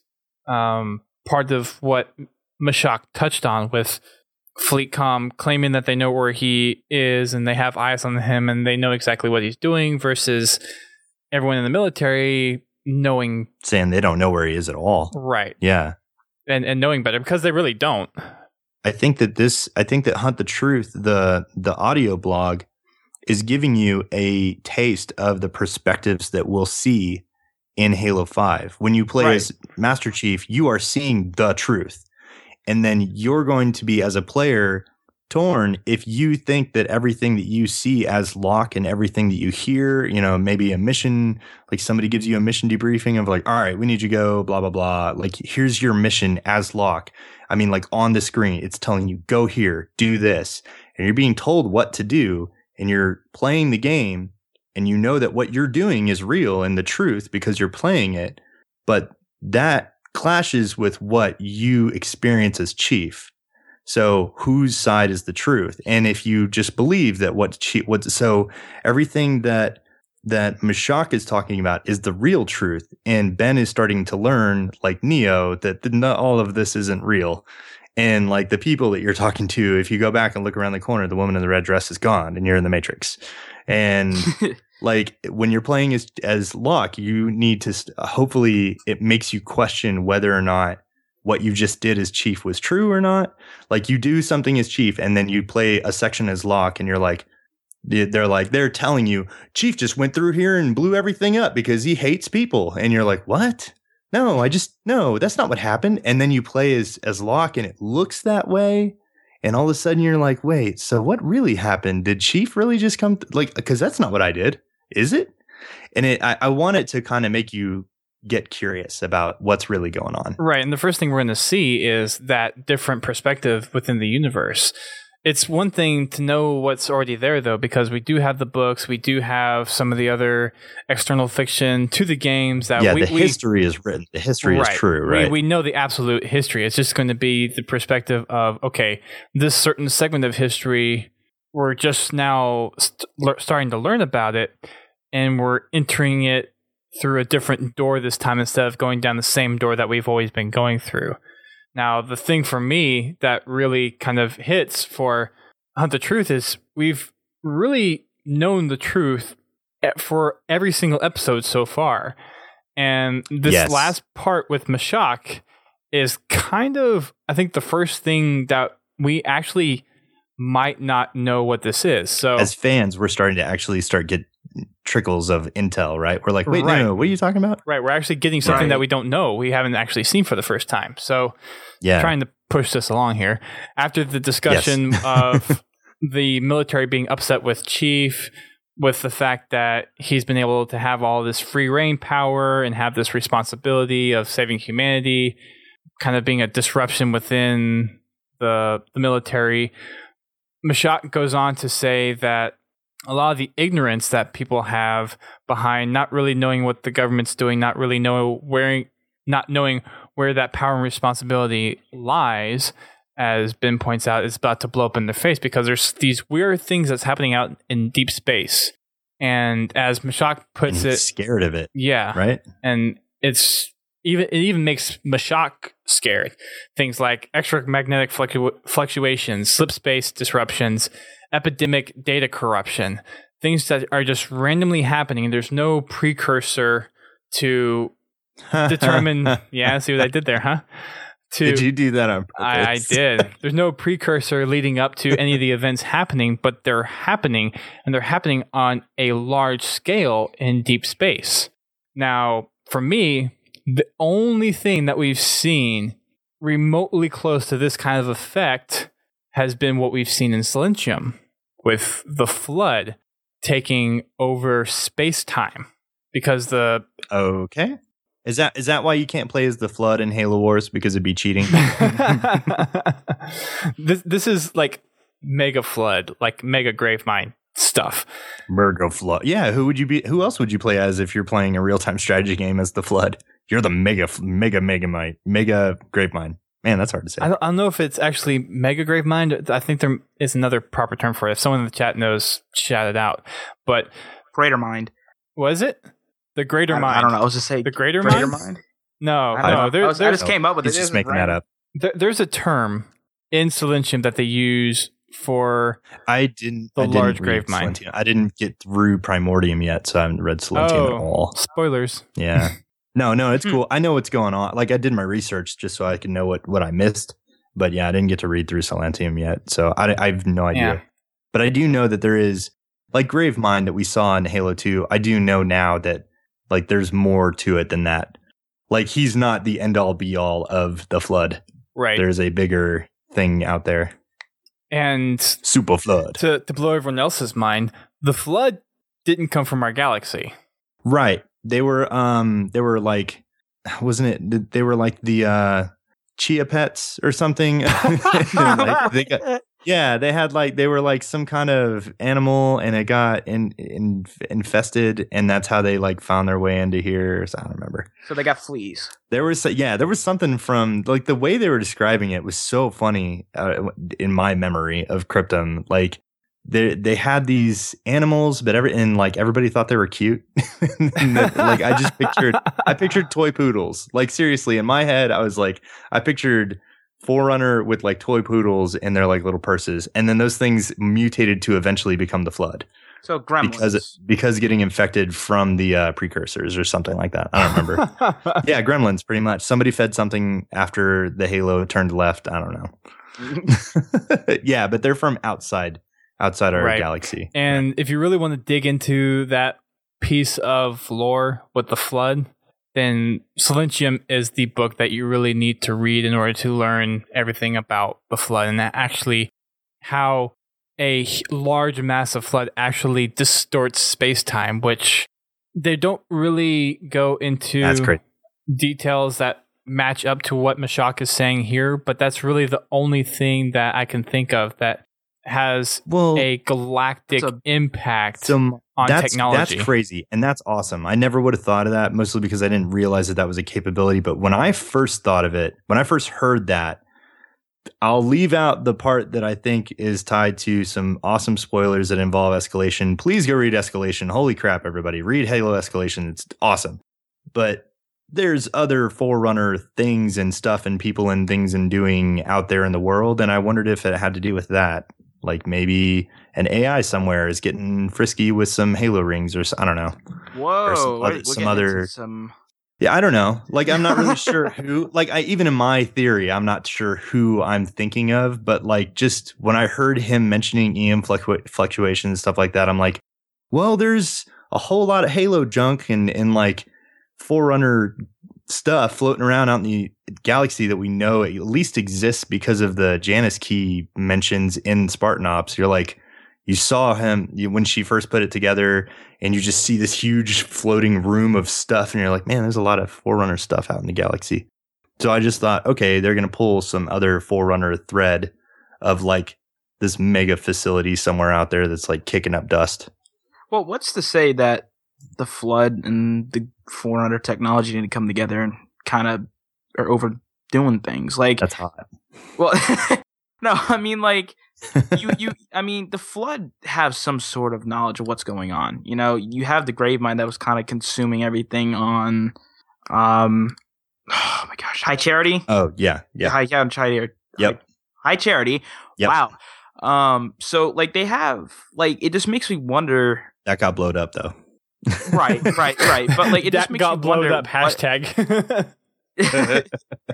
um, part of what Mashak touched on with FleetCom claiming that they know where he is and they have eyes on him and they know exactly what he's doing versus everyone in the military knowing Saying they don't know where he is at all. right Yeah. and and knowing better because they really don't. I think that this I think that Hunt the Truth, the the audio blog, is giving you a taste of the perspectives that we'll see in Halo five. When you play Right. as Master Chief, you are seeing the truth. And then you're going to be, as a player, torn if you think that everything that you see as Locke and everything that you hear, you know, maybe a mission, like somebody gives you a mission debriefing of like, all right, we need you to go, blah, blah, blah. Like, here's your mission as Locke. I mean, like on the screen, it's telling you, go here, do this. And you're being told what to do. And you're playing the game and you know that what you're doing is real and the truth because you're playing it. But that clashes with what you experience as Chief. So whose side is the truth? And if you just believe that what Chief, what, so everything that that Mashak is talking about is the real truth, and Ben is starting to learn, like Neo, that the, not all of this isn't real. And like the people that you're talking to, if you go back and look around the corner, the woman in the red dress is gone, and you're in the Matrix. And like when you're playing as as Locke, you need to st- hopefully it makes you question whether or not what you just did as Chief was true or not. Like you do something as Chief, and then you play a section as Locke, and you're like, they're like they're telling you Chief just went through here and blew everything up because he hates people, and you're like, what? No, I just no, that's not what happened. And then you play as as Locke, and it looks that way. And all of a sudden you're like, wait, so what really happened? Did Chief really just come th- like, because that's not what I did, is it? And it, I, I want it to kind of make you get curious about what's really going on. Right. And the first thing we're going to see is that different perspective within the universe. It's one thing to know what's already there, though, because we do have the books. We do have some of the other external fiction to the games that yeah, we, the we, history is written. The history right. is true, right? We, we know the absolute history. It's just going to be the perspective of, okay, this certain segment of history, we're just now st- starting to learn about it, and we're entering it through a different door this time instead of going down the same door that we've always been going through. Now, the thing for me that really kind of hits for Hunt the Truth is we've really known the truth for every single episode so far. And this Yes. last part with Mashak is kind of, I think, the first thing that we actually might not know what this is. So As fans, we're starting to actually start get trickles of intel, right? We're like, wait, Right. no, no, what are you talking about? right, we're actually getting something Right. that we don't know. We haven't actually seen for the first time. So Yeah. trying to push this along here. After the discussion of the military being upset with Chief, with the fact that he's been able to have all this free reign power and have this responsibility of saving humanity, kind of being a disruption within the, the military, Mashak goes on to say that a lot of the ignorance that people have behind not really knowing what the government's doing, not really know where, not knowing where that power and responsibility lies, as Ben points out, is about to blow up in their face because there's these weird things that's happening out in deep space. And as Mashak And puts he's it, scared of it, yeah, right? and it's even it even makes Mashak scared. Things like extramagnetic fluctu- fluctuations, slip space disruptions, epidemic data corruption, things that are just randomly happening. There's no precursor to determine. Yeah, see what I did there, huh? To, Did you do that on I, I purpose? did. There's no precursor leading up to any of the events happening, but they're happening, and they're happening on a large scale in deep space. Now, for me, the only thing that we've seen remotely close to this kind of effect has been what we've seen in Silentium, with the flood taking over space-time. Because the Okay. Is that is that why you can't play as the Flood in Halo Wars, because it'd be cheating? this this is like mega flood, like mega grave mine stuff. Murgo Flood. Yeah, who would you be? Who else would you play as if you're playing a real time strategy game as the Flood? You're the mega mega mega mine mega grave mine. Man, that's hard to say. I don't, I don't know if it's actually mega grave mine. I think there is another proper term for it. If someone in the chat knows, shout it out. But Greater Mind. was it the greater I, mind? I don't know. I was just saying The greater, Greater mind? Mind. No, I don't no. know. There, I, was, I there's just came up with He's it. just This is making that random. up. there, there's a term in Silentium that they use for. I didn't. The I didn't large read grave mine. Silentium. I didn't get through Primordium yet, so I haven't read Silentium Oh, at all. spoilers. Yeah. No, no, it's Hmm. cool. I know what's going on. Like I did my research just so I can know what, what I missed. But yeah, I didn't get to read through Silentium yet, so I, I have no idea. Yeah. But I do know that there is, like Grave Mind that we saw in Halo two, I do know now that like there's more to it than that. Like he's not the end all be all of the Flood. Right. There's a bigger thing out there. And Super Flood. to, to blow everyone else's mind, the flood didn't come from our galaxy. Right. They were um they were like wasn't it they were like the uh chia pets or something. Like, they got, yeah, they had like they were like some kind of animal and it got in, in infested and that's how they like found their way into here. So I don't remember. So they got fleas. There was yeah, there was something from like the way they were describing it was so funny uh, in my memory of Cryptum. Like they they had these animals, but every and like everybody thought they were cute. And that, like I just pictured, I pictured toy poodles. Like seriously, in my head, I was like, I pictured Forerunner with like toy poodles in their like little purses, and then those things mutated to eventually become the Flood So gremlins. because because getting infected from the uh, precursors or something like that. I don't remember. Yeah, gremlins, pretty much. Somebody fed something after the Halo turned left. I don't know. Yeah, but they're from outside. Outside our Right. galaxy. And if you really want to dig into that piece of lore with the flood, then Silentium is the book that you really need to read in order to learn everything about the flood and that actually how a h- large massive flood actually distorts space-time, which they don't really go into That's great. details that match up to what Mashak is saying here, but that's really the only thing that I can think of that has Well, a galactic It's a- impact some on that's, technology. That's crazy. And that's awesome. I never would have thought of that, mostly because I didn't realize that that was a capability. But when I first thought of it, when I first heard that, I'll leave out the part that I think is tied to some awesome spoilers that involve Escalation. Please go read Escalation. Holy crap, everybody. Read Halo Escalation. It's awesome. But there's other Forerunner things and stuff and people and things and doing out there in the world. And I wondered if it had to do with that. Like maybe an A I somewhere is getting frisky with some Halo rings or I don't know. Whoa. Or some we're- other, we're some getting other into some... Yeah, I don't know. Like, I'm not really sure who, like, I, even in my theory, I'm not sure who I'm thinking of, but like, just when I heard him mentioning E M fluctu- fluctuations and stuff like that, I'm like, well, there's a whole lot of Halo junk and, and like Forerunner stuff floating around out in the galaxy that we know at least exists because of the Janus key mentions in Spartan Ops. You're like, you saw him you, when she first put it together, and you just see this huge floating room of stuff, and you're like, man, there's a lot of Forerunner stuff out in the galaxy. So I just thought, okay, they're going to pull some other Forerunner thread of like this mega facility somewhere out there that's like kicking up dust. Well, what's to say that the Flood and the Forerunner technology need to come together and kind of are overdoing things? Like, That's hot. well, no, I mean, like, you, you, I mean, the Flood have some sort of knowledge of what's going on. You know, you have the Gravemind that was kind of consuming everything on, um, oh my gosh, High Charity. Oh yeah, yeah. High Charity. Yep. High Charity. Yep. Wow. Um. So, like, they have, like, it just makes me wonder. That got blowed up though. Right, right, right. But like, it just that makes got me blown wonder. up. Hashtag. What,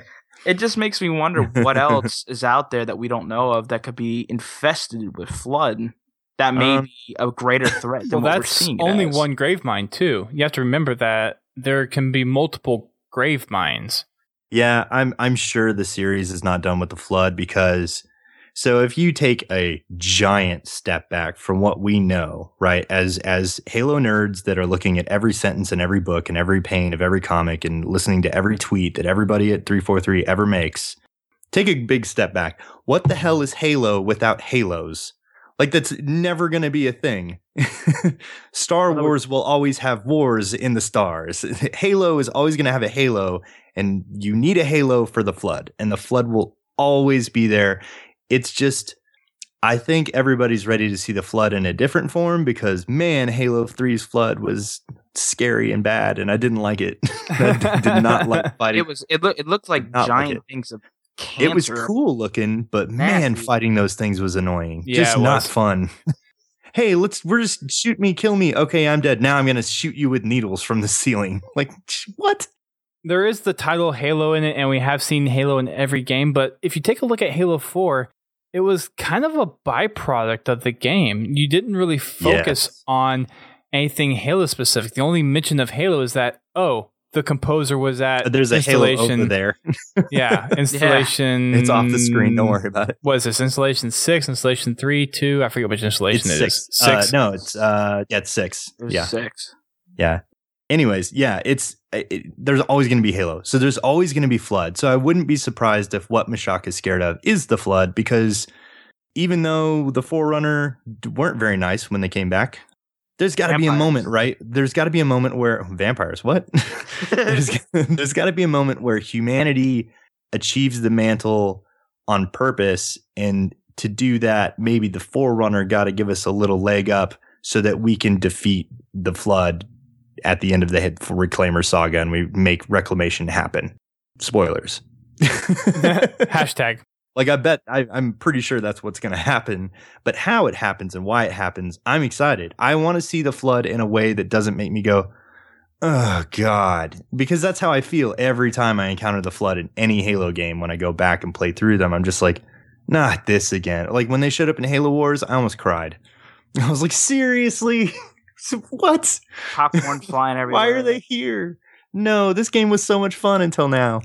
it just makes me wonder what else is out there that we don't know of that could be infested with Flood. That may Um, be a greater threat than well, what we're that's seeing. it only as. one grave mine too. You have to remember that there can be multiple grave mines. Yeah, I'm I'm sure the series is not done with the Flood because so if you take a giant step back from what we know, right, as as Halo nerds that are looking at every sentence in every book and every pane of every comic and listening to every tweet that everybody at three forty-three ever makes, take a big step back. What the hell is Halo without Halos? Like, that's never going to be a thing. Star Wars will always have wars in the stars. Halo is always going to have a Halo, and you need a Halo for the Flood, and the Flood will always be there. It's just, I think everybody's ready to see the Flood in a different form because, man, Halo three's Flood was scary and bad, and I didn't like it. I did not like fighting. It was. It looked. It looked like Not like giant it. things of cancer. It was cool looking, but man, Nasty. fighting those things was annoying. Yeah, just it not was. fun. Hey, let's we're just shoot me, kill me. Okay, I'm dead. Now I'm gonna shoot you with needles from the ceiling. Like what? There is the title Halo in it, and we have seen Halo in every game. But if you take a look at Halo four, it was kind of a byproduct of the game. You didn't really focus Yes. on anything Halo specific. The only mention of Halo is that, oh, the composer was at There's a Halo installation. over there. Yeah, installation. It's off the screen. Don't worry about it. What is this? Installation six, installation three, two? I forget which installation It's it six. is. Uh, Six. no, it's uh, yeah, it's six. It was Yeah, six. yeah. Anyways, yeah, it's it, there's always going to be Halo, so there's always going to be Flood. So I wouldn't be surprised if what Mashak is scared of is the Flood, because even though the Forerunner d- weren't very nice when they came back, there's got to be a Vampires. moment, right? There's got to be a moment where vampires. What? there's there's got to be a moment where humanity achieves the mantle on purpose, and to do that, maybe the Forerunner got to give us a little leg up so that we can defeat the Flood at the end of the hit for Reclaimer saga, and we make Reclamation happen. Spoilers. Hashtag. Like, I bet, I, I'm pretty sure that's what's going to happen. But how it happens and why it happens, I'm excited. I want to see the Flood in a way that doesn't make me go, oh, God. Because that's how I feel every time I encounter the Flood in any Halo game. When I go back and play through them, I'm just like, not this again. Like, when they showed up in Halo Wars, I almost cried. I was like, seriously? What? Popcorn flying everywhere. Why are they here? No, this game was so much fun until now.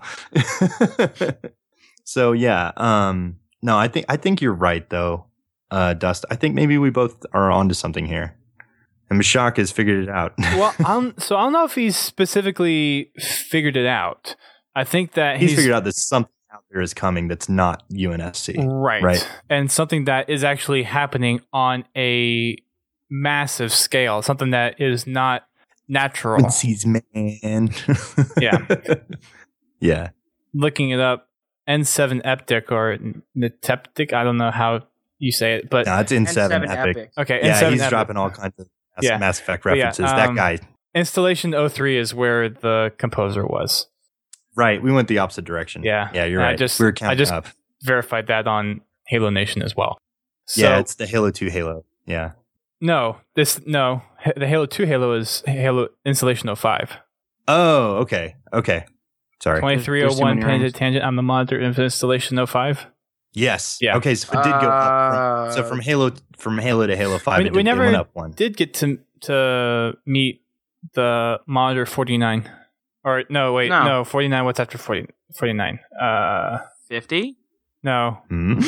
So yeah, um, no, I think I think you're right though, uh, Dust. I think maybe we both are onto something here, and Mashak has figured it out. Well, um, so I don't know if he's specifically figured it out. I think that he's, he's, figured out that something out there is coming that's not U N S C. right, right. and something that is actually happening on a massive scale, something that is not natural. Sees man. Yeah. Yeah. Looking it up, N seven Eptic or Neteptic. I don't know how you say it, but No, it's N seven, N seven Epic. Epic. okay. Yeah, N seven he's Epic. dropping all kinds of Mass, Yeah. Mass Effect But yeah, references. um, that guy. Installation oh three is where the composer was. Right. We went the opposite direction. Yeah. Yeah, you're I right. just- we were I counting just- up. Verified that on Halo Nation as well. So, Yeah, it's the Halo two Halo. Yeah. no, this no. H- The Halo two Halo is Halo Installation oh five. Oh, okay. Okay. Sorry. twenty-three oh There's too one many Tangent rings. Tangent. I'm the monitor of Installation oh five. Yes. Yeah. Okay, so it did go up. From, so Uh, from Halo from Halo to Halo five, We- it, we did, never it went up one. Did get to to meet the monitor forty-nine. Or no, wait, no, No. forty-nine. What's after forty, forty-nine? Uh, fifty? no, Hmm?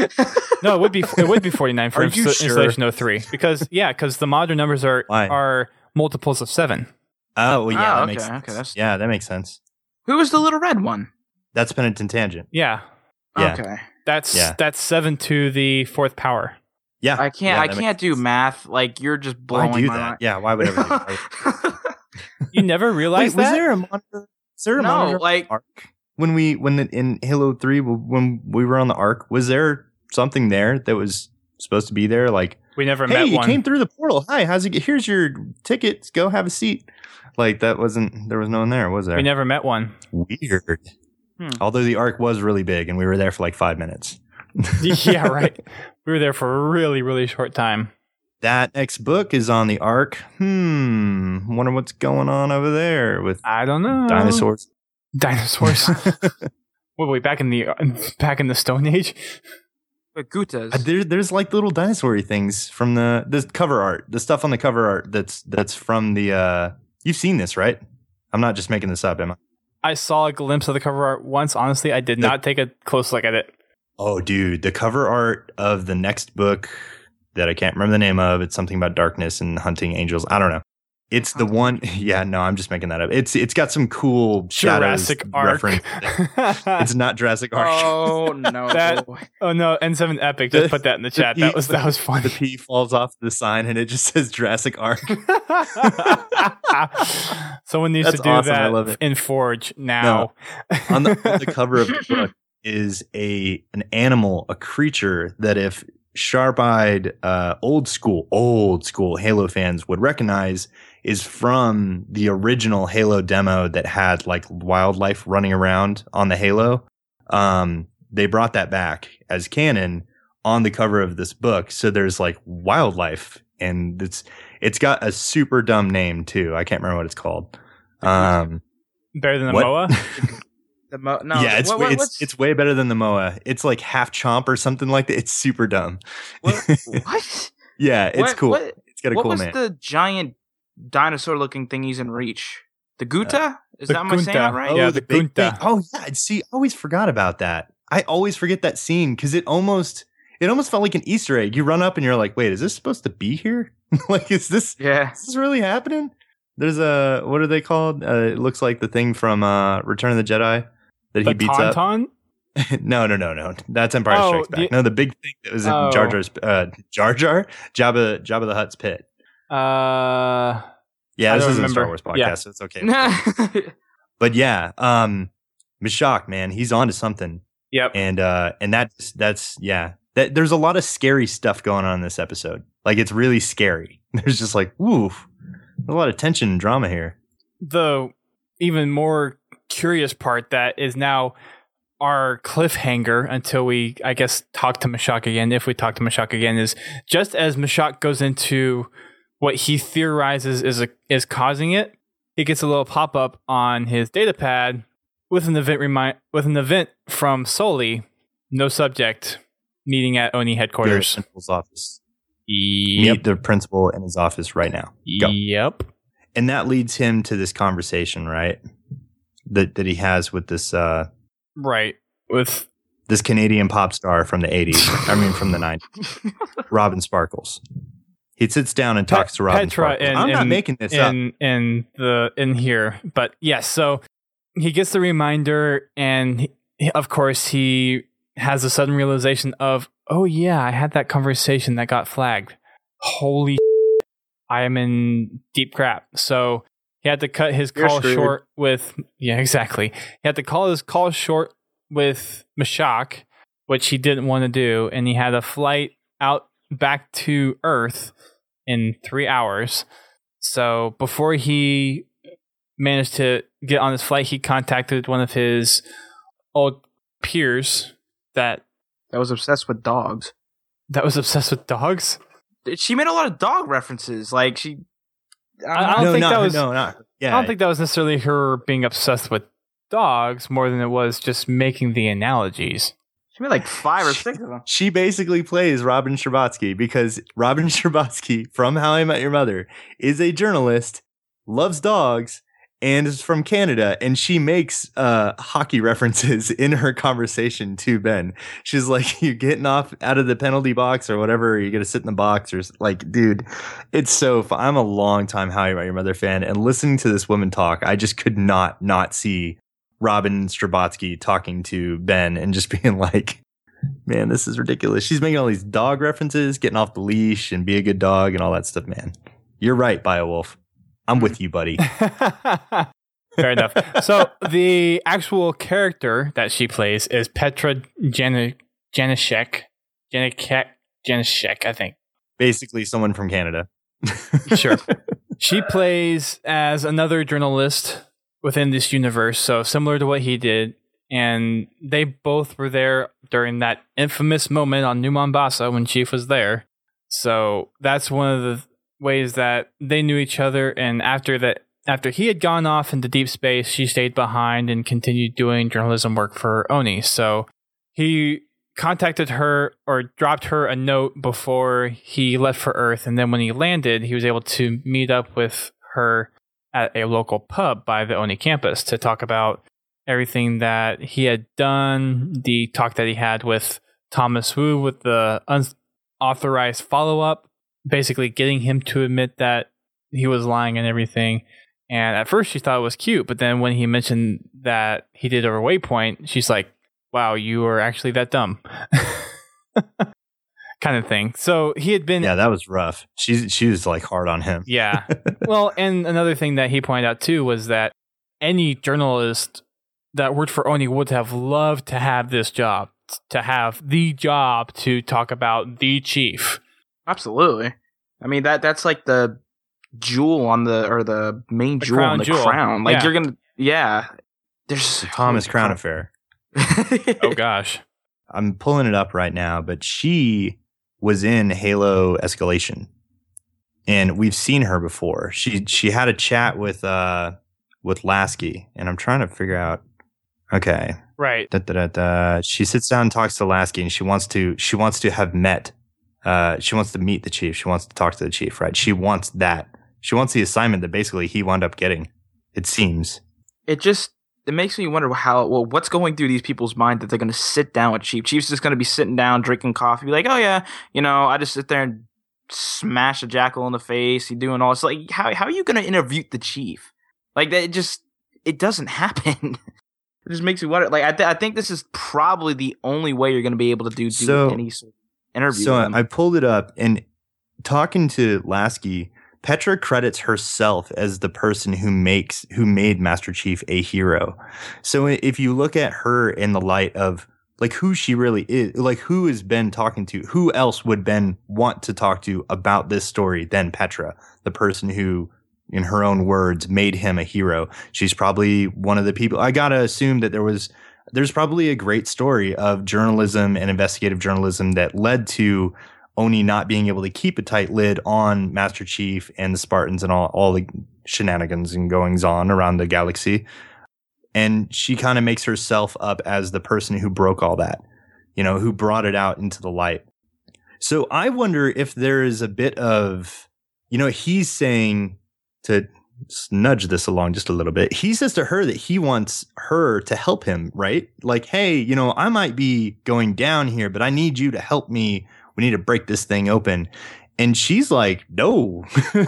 no, it would be it would be forty-nine for Are you insta- sure? Installation oh three because yeah, because the monitor numbers are Why? are multiples of seven. Oh, well, yeah, Oh, that okay, makes sense. okay, that's- Yeah, that makes sense. Who was the little red one? That's Penitent Tangent. Yeah, Yeah. Okay. that's Yeah. that's seven to the fourth power. Yeah. I can't yeah, I that can't makes do sense. math. Like you're just Why blowing do my that? mind. Yeah, why would everything do that? You never Wait, realized was that? there a monitor? Is there a No, monitor like arc when we when the, in Halo three when we were on the arc? Was there something there that was supposed to be there? Like, We never hey, met you one. came through the portal. Hi, how's it? Get? Here's your tickets. Go have a seat. Like that wasn't there was no one there, was there? We never met one. Weird. Hmm. Although the arc was really big and we were there for like five minutes. Yeah, right. We were there for a really really short time. That next book is on the arc. Hmm. Wonder what's going on over there with I don't know. dinosaurs. Dinosaurs. Wait, wait, back in the back in the Stone Age. But Gutas. Uh, there, there's like little dinosaur things from the the cover art, the stuff on the cover art that's that's from the. uh You've seen this, right? I'm not just making this up, am I? I saw a glimpse of the cover art once. Honestly, I did The- not take a close look at it. Oh, dude, the cover art of the next book that I can't remember the name of. It's something about darkness and hunting angels. I don't know. It's the one. Yeah, no, I'm just making that up. It's it's got some cool Jurassic shadows Ark. reference. It's not Jurassic Ark. Oh no. That- oh no, N seven Epic just The- put that in the the chat. P- That was that was The funny. P falls off the sign and it just says Jurassic Ark. Someone needs That's to do awesome. I that love it. in Forge now. on the, on the cover of the book is a an animal, a creature that if sharp-eyed, uh, old school, old school Halo fans would recognize is from the original Halo demo that had like wildlife running around on the Halo. Um, they brought that back as canon on the cover of this book. So there's like wildlife, and it's it's got a super dumb name too. I can't remember what it's called. Um, Better than the what? M O A. The mo- no, yeah, it's what, what, it's what's- it's way better than the M O A. It's like half chomp or something like that. It's super dumb. what? what? Yeah, it's What- cool. what- It's got a what cool was name. the giant dinosaur-looking thingies in Reach? The Guta? Is the that am I saying that Gunta. right? Oh, yeah, the big Gunta. thing. Oh yeah, see, I always forgot about that. I always forget that scene because it almost it almost felt like an Easter egg. You run up and you're like, wait, is this supposed to be here? Like, is this Yeah. is this really happening? There's a what are they called? Uh, it looks like the thing from uh, Return of the Jedi that he The beats up. Tauntaun? no, no, no, no. That's Empire Oh, Strikes Back. the- no, the big thing that was in Oh. Jar Jar's uh, Jar Jar Jabba Jabba the Hutt's pit. Uh, Yeah, I this don't is a Star remember. Wars podcast, Yeah. so it's okay. But yeah, um, Mishak, man, he's on to something, yep. and uh, and that's that's yeah. That, there's a lot of scary stuff going on in this episode. Like it's really scary. There's just like, oof, a lot of tension and drama here. The even more curious part that is now our cliffhanger until we, I guess, talk to Mashak again. If we talk to Mashak again, is just as Mashak goes into what he theorizes is a, is causing it, he gets a little pop up on his data pad with an event remind with an event from Soli, no subject, meeting at Oni Go to the headquarters. principal's office. Yep. Meet the principal in his office right now. Go. Yep. And that leads him to this conversation, right? That that he has with this uh Right. With this Canadian pop star from the eighties. I mean from the nineties. Robin Sparkles. He sits down and talks to Robin Petra Sparkles. in, I'm not in- making this up. in in the in here, but yes. So he gets the reminder, and he, of course he has a sudden realization of, oh yeah, I had that conversation that got flagged. Holy, shit, I am in deep crap. So he had to cut his You're call screwed. short with yeah, exactly. He had to call his call short with Mashak, which he didn't want to do, and he had a flight out back to Earth in three hours. So before he managed to get on his flight, he contacted one of his old peers that That was obsessed with dogs. that was obsessed with dogs. She made a lot of dog references. Like she, I I don't don't know. think no, that was- no, not. Yeah, I don't think that was necessarily her being obsessed with dogs more than it was just making the analogies. She made like five or six of them. she basically plays Robin Scherbatsky because Robin Scherbatsky from How I Met Your Mother is a journalist, loves dogs, and is from Canada. And she makes uh, hockey references in her conversation to Ben. She's like, "You're getting off out of the penalty box or whatever. You're going to sit in the box." Or like, dude, it's so fun. I'm a long time How I Met Your Mother fan. And listening to this woman talk, I just could not not see Robin Scherbatsky talking to Ben and just being like, man, this is ridiculous. She's making all these dog references, getting off the leash and be a good dog and all that stuff, man. You're right, Biowolf. I'm with you, buddy. Fair enough. So the actual character that she plays is Petra Jani- Janishek. Janikek Janishek, I think. Basically someone from Canada. Sure. She plays as another journalist within this universe, so similar to what he did. And they both were there during that infamous moment on New Mombasa when Chief was there. So that's one of the ways that they knew each other. And after that, after he had gone off into deep space, she stayed behind and continued doing journalism work for Oni. So he contacted her or dropped her a note before he left for Earth. And then when he landed, he was able to meet up with her at a local pub by the Oni campus to talk about everything that he had done, the talk that he had with Thomas Wu with the unauthorized follow-up, basically getting him to admit that he was lying and everything. And at first she thought it was cute, but then when he mentioned that he did over Waypoint, she's like, wow, you were actually that dumb. Kind of thing. So he had been... Yeah, that was rough. She, she was like hard on him. Yeah. Well, and another thing that he pointed out too was that any journalist that worked for Oni would have loved to have this job, to have the job to talk about the chief. Absolutely. I mean that that's like the jewel on the or the main The jewel crown on the jewel. crown. Like Yeah. you're gonna yeah. There's The Thomas Crown affair. Oh gosh. I'm pulling it up right now, but she was in Halo Escalation. And we've seen her before. She she had a chat with uh with Lasky, and I'm trying to figure out okay. Right. Da, da, da, da. She sits down and talks to Lasky, and she wants to she wants to have met uh she wants to meet the chief. She wants to talk to the chief, right? She wants that. She wants the assignment that basically he wound up getting, it seems. It just it makes me wonder how well what's going through these people's mind that they're gonna sit down with Chief. Chief's just gonna be sitting down drinking coffee, be like, oh yeah, you know, I just sit there and smash a jackal in the face, you doing all this. Like how how are you gonna interview the chief? Like that it just it doesn't happen. It just makes me wonder. Like I, th- I think this is probably the only way you're going to be able to do, do So- any sort of interview. So with them. I pulled it up, and talking to Lasky, Petra credits herself as the person who makes who made Master Chief a hero. So if you look at her in the light of like who she really is, like who is Ben talking to? Who else would Ben want to talk to about this story than Petra, the person who, in her own words, made him a hero? She's probably one of the people. I gotta assume that there was there's probably a great story of journalism and investigative journalism that led to Oni not being able to keep a tight lid on Master Chief and the Spartans and all, all the shenanigans and goings on around the galaxy. And she kind of makes herself up as the person who broke all that, you know, who brought it out into the light. So I wonder if there is a bit of, you know, he's saying, to nudge this along just a little bit, he says to her that he wants her to help him, right? Like, hey, you know, I might be going down here, but I need you to help me. We need to break this thing open. And she's like, no.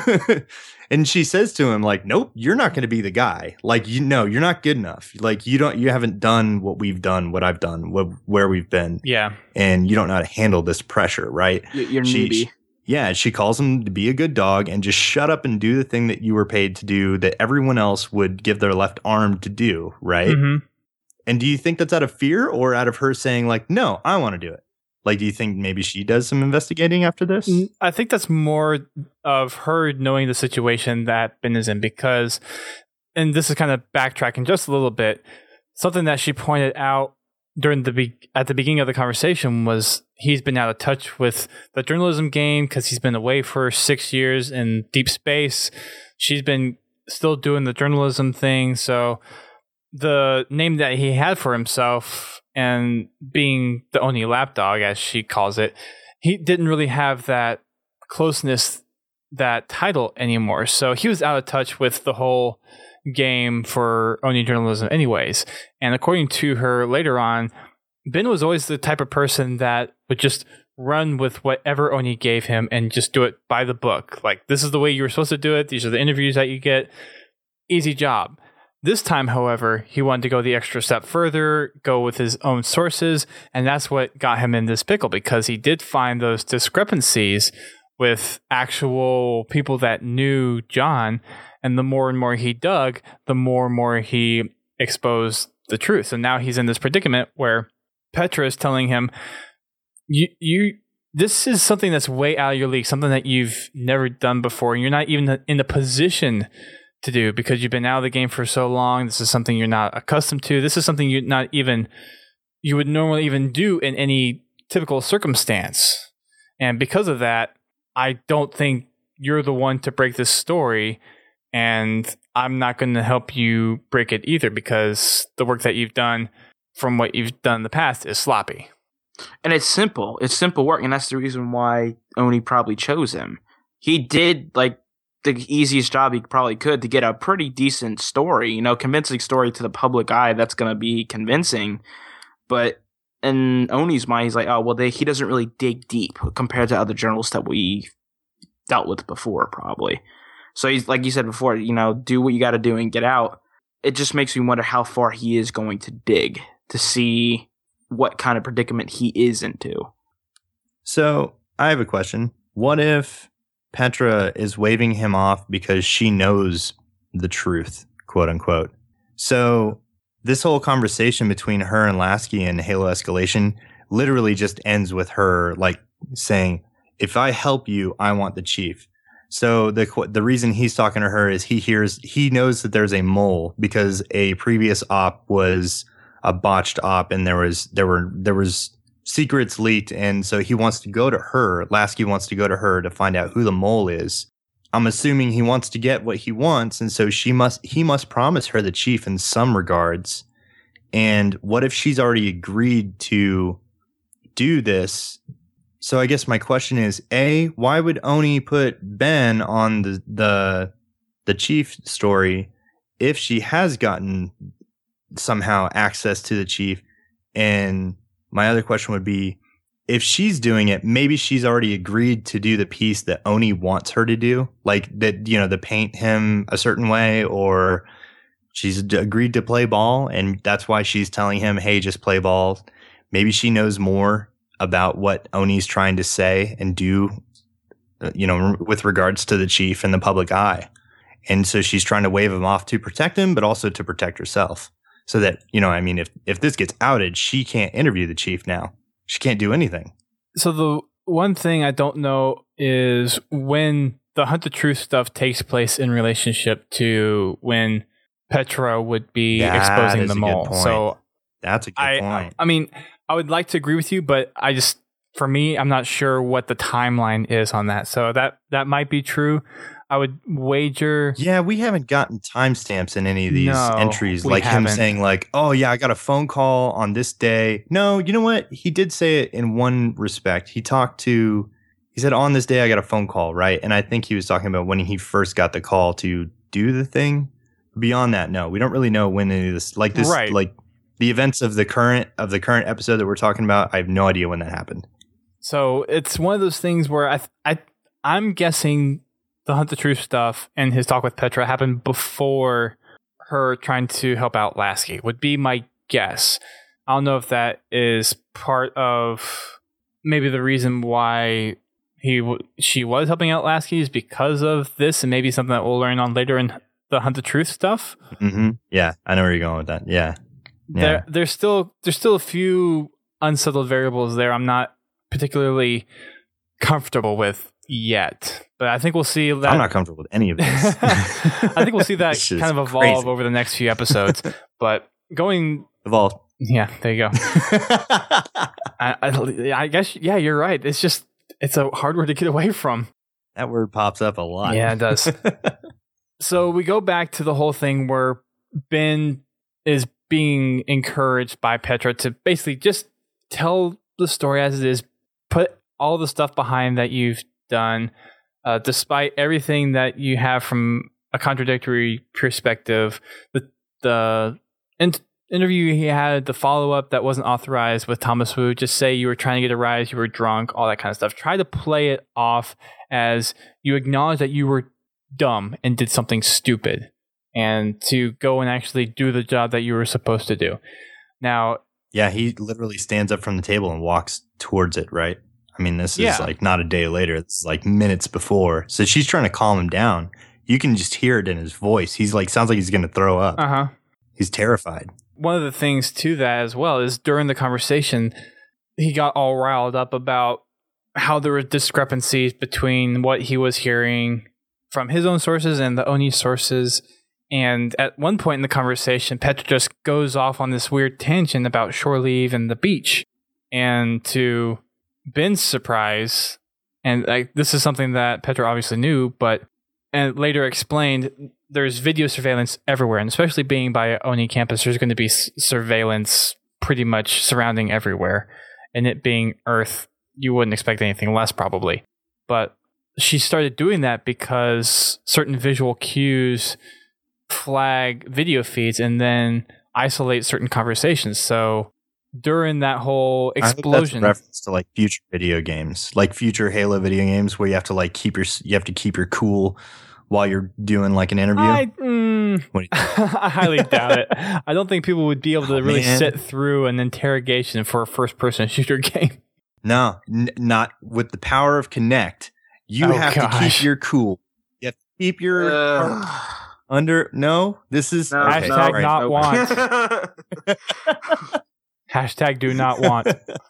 And she says to him, like, nope, you're not going to be the guy. Like, you know, you're not good enough. Like, you don't, you haven't done what we've done, what I've done, what, where we've been. Yeah. And you don't know how to handle this pressure, right? Y- you're she, newbie. she- Yeah, she calls him to be a good dog and just shut up and do the thing that you were paid to do that everyone else would give their left arm to do, right? Mm-hmm. And do you think that's out of fear or out of her saying like, no, I want to do it? Like, do you think maybe she does some investigating after this? I think that's more of her knowing the situation that Ben is in because, and this is kind of backtracking just a little bit, something that she pointed out during the be- at the beginning of the conversation was he's been out of touch with the journalism game because he's been away for six years in deep space. She's been still doing the journalism thing. So the name that he had for himself and being the Oni lapdog, as she calls it, he didn't really have that closeness, that title anymore. So he was out of touch with the whole game for Oni journalism anyways. And according to her later on, Ben was always the type of person that would just run with whatever Oni gave him and just do it by the book. Like, this is the way you were supposed to do it. These are the interviews that you get. Easy job. This time, however, he wanted to go the extra step further, go with his own sources, and that's what got him in this pickle, because he did find those discrepancies with actual people that knew John, and the more and more he dug, the more and more he exposed the truth. So now he's in this predicament where Petra is telling him, you, you, this is something that's way out of your league, something that you've never done before, and you're not even in a position to do because you've been out of the game for so long. This is something you're not accustomed to. This is something you're not even, you would normally even do in any typical circumstance. And because of that, I don't think you're the one to break this story. And I'm not going to help you break it either because the work that you've done from what you've done in the past is sloppy. And it's simple. It's simple work. And that's the reason why Oni probably chose him. He did like the easiest job he probably could to get a pretty decent story, you know, convincing story to the public eye that's going to be convincing. But in Oni's mind, he's like, oh, well, they, he doesn't really dig deep compared to other journalists that we dealt with before, probably. So he's, like you said before, you know, do what you got to do and get out. It just makes me wonder how far he is going to dig to see what kind of predicament he is into. So I have a question. What if Petra is waving him off because she knows the truth, quote unquote? So this whole conversation between her and Lasky and Halo Escalation literally just ends with her like saying, if I help you, I want the chief. So the the reason he's talking to her is he hears, he knows that there's a mole because a previous op was a botched op and there was, there were, there was secrets leaked, and so he wants to go to her. Lasky wants to go to her to find out who the mole is. I'm assuming he wants to get what he wants, and so she must he must promise her the chief in some regards. And what if she's already agreed to do this? So I guess my question is, A, why would Oni put Ben on the the the chief story if she has gotten somehow access to the chief? And my other question would be, if she's doing it, maybe she's already agreed to do the piece that Oni wants her to do, like that, you know, to paint him a certain way, or she's d- agreed to play ball, and that's why she's telling him, hey, just play ball. Maybe she knows more about what Oni's trying to say and do, uh, you know, with regards to the chief and the public eye. And so she's trying to wave him off to protect him, but also to protect herself. So that, you know, I mean, if, if this gets outed, she can't interview the chief now. She can't do anything. So the one thing I don't know is when the Hunt the Truth stuff takes place in relationship to when Petra would be that exposing the mole. So that's a good I, point. I, I mean, I would like to agree with you, but I just, for me, I'm not sure what the timeline is on that. So that, that might be true. I would wager. Yeah, we haven't gotten timestamps in any of these No, entries, we like haven't. him saying, like, "Oh yeah, I got a phone call on this day." No, you know what? He did say it in one respect. He talked to, he said, "On this day, I got a phone call," right? And I think he was talking about when he first got the call to do the thing. Beyond that, no, we don't really know when any of this, like this, Right. like the events of the current of the current episode that we're talking about. I have no idea when that happened. So it's one of those things where I, I, I'm guessing the Hunt the Truth stuff and his talk with Petra happened before her trying to help out Lasky, would be my guess. I don't know if that is part of maybe the reason why he w- she was helping out Lasky is because of this, and maybe something that we'll learn on later in the Hunt the Truth stuff. Mm-hmm. Yeah, I know where you're going with that. Yeah. Yeah. There, there's still there's still a few unsettled variables there. I'm not particularly comfortable with yet, but I think we'll see that. I'm not comfortable with any of this. I think we'll see that This is kind of evolve crazy. over the next few episodes. But going, Evolve. yeah, there you go. I, I, I guess, yeah, you're right. It's just it's a hard word to get away from. That word pops up a lot. Yeah, it does. So we go back to the whole thing where Ben is being encouraged by Petra to basically just tell the story as it is, put all the stuff behind that you've done, uh, despite everything that you have from a contradictory perspective. The, the in- interview he had, the follow-up that wasn't authorized with Thomas Wu, just say you were trying to get a rise, you were drunk, all that kind of stuff. Try to play it off as you acknowledge that you were dumb and did something stupid, and to go and actually do the job that you were supposed to do. Now, Yeah, he literally stands up from the table and walks towards it, right? I mean, this is Yeah. like not a day later. It's like minutes before. So she's trying to calm him down. You can just hear it in his voice. He's like, sounds like he's going to throw up. uh-huh. He's terrified. One of the things to that as well is during the conversation, he got all riled up about how there were discrepancies between what he was hearing from his own sources and the Oni sources. And at one point in the conversation, Petra just goes off on this weird tangent about shore leave and the beach. And to Ben's surprise, and like this is something that Petra obviously knew, but and later explained, there's video surveillance everywhere, and especially being by Oni campus, there's going to be s- surveillance pretty much surrounding everywhere. And it being Earth, you wouldn't expect anything less probably. But she started doing that because certain visual cues flag video feeds and then isolate certain conversations. So during that whole I hope that's a explosion, reference to like future video games, like future Halo video games, where you have to like keep your you have to keep your cool while you're doing like an interview. I, mm, What do you I highly doubt it. I don't think people would be able to Oh, really man. sit through an interrogation for a first-person shooter game. No, n- not with the power of Kinect. You Oh, have to gosh. keep your cool. You have to keep your Ugh. under. No, this is No, okay, Hashtag all right. not Nope. want. Hashtag do not want.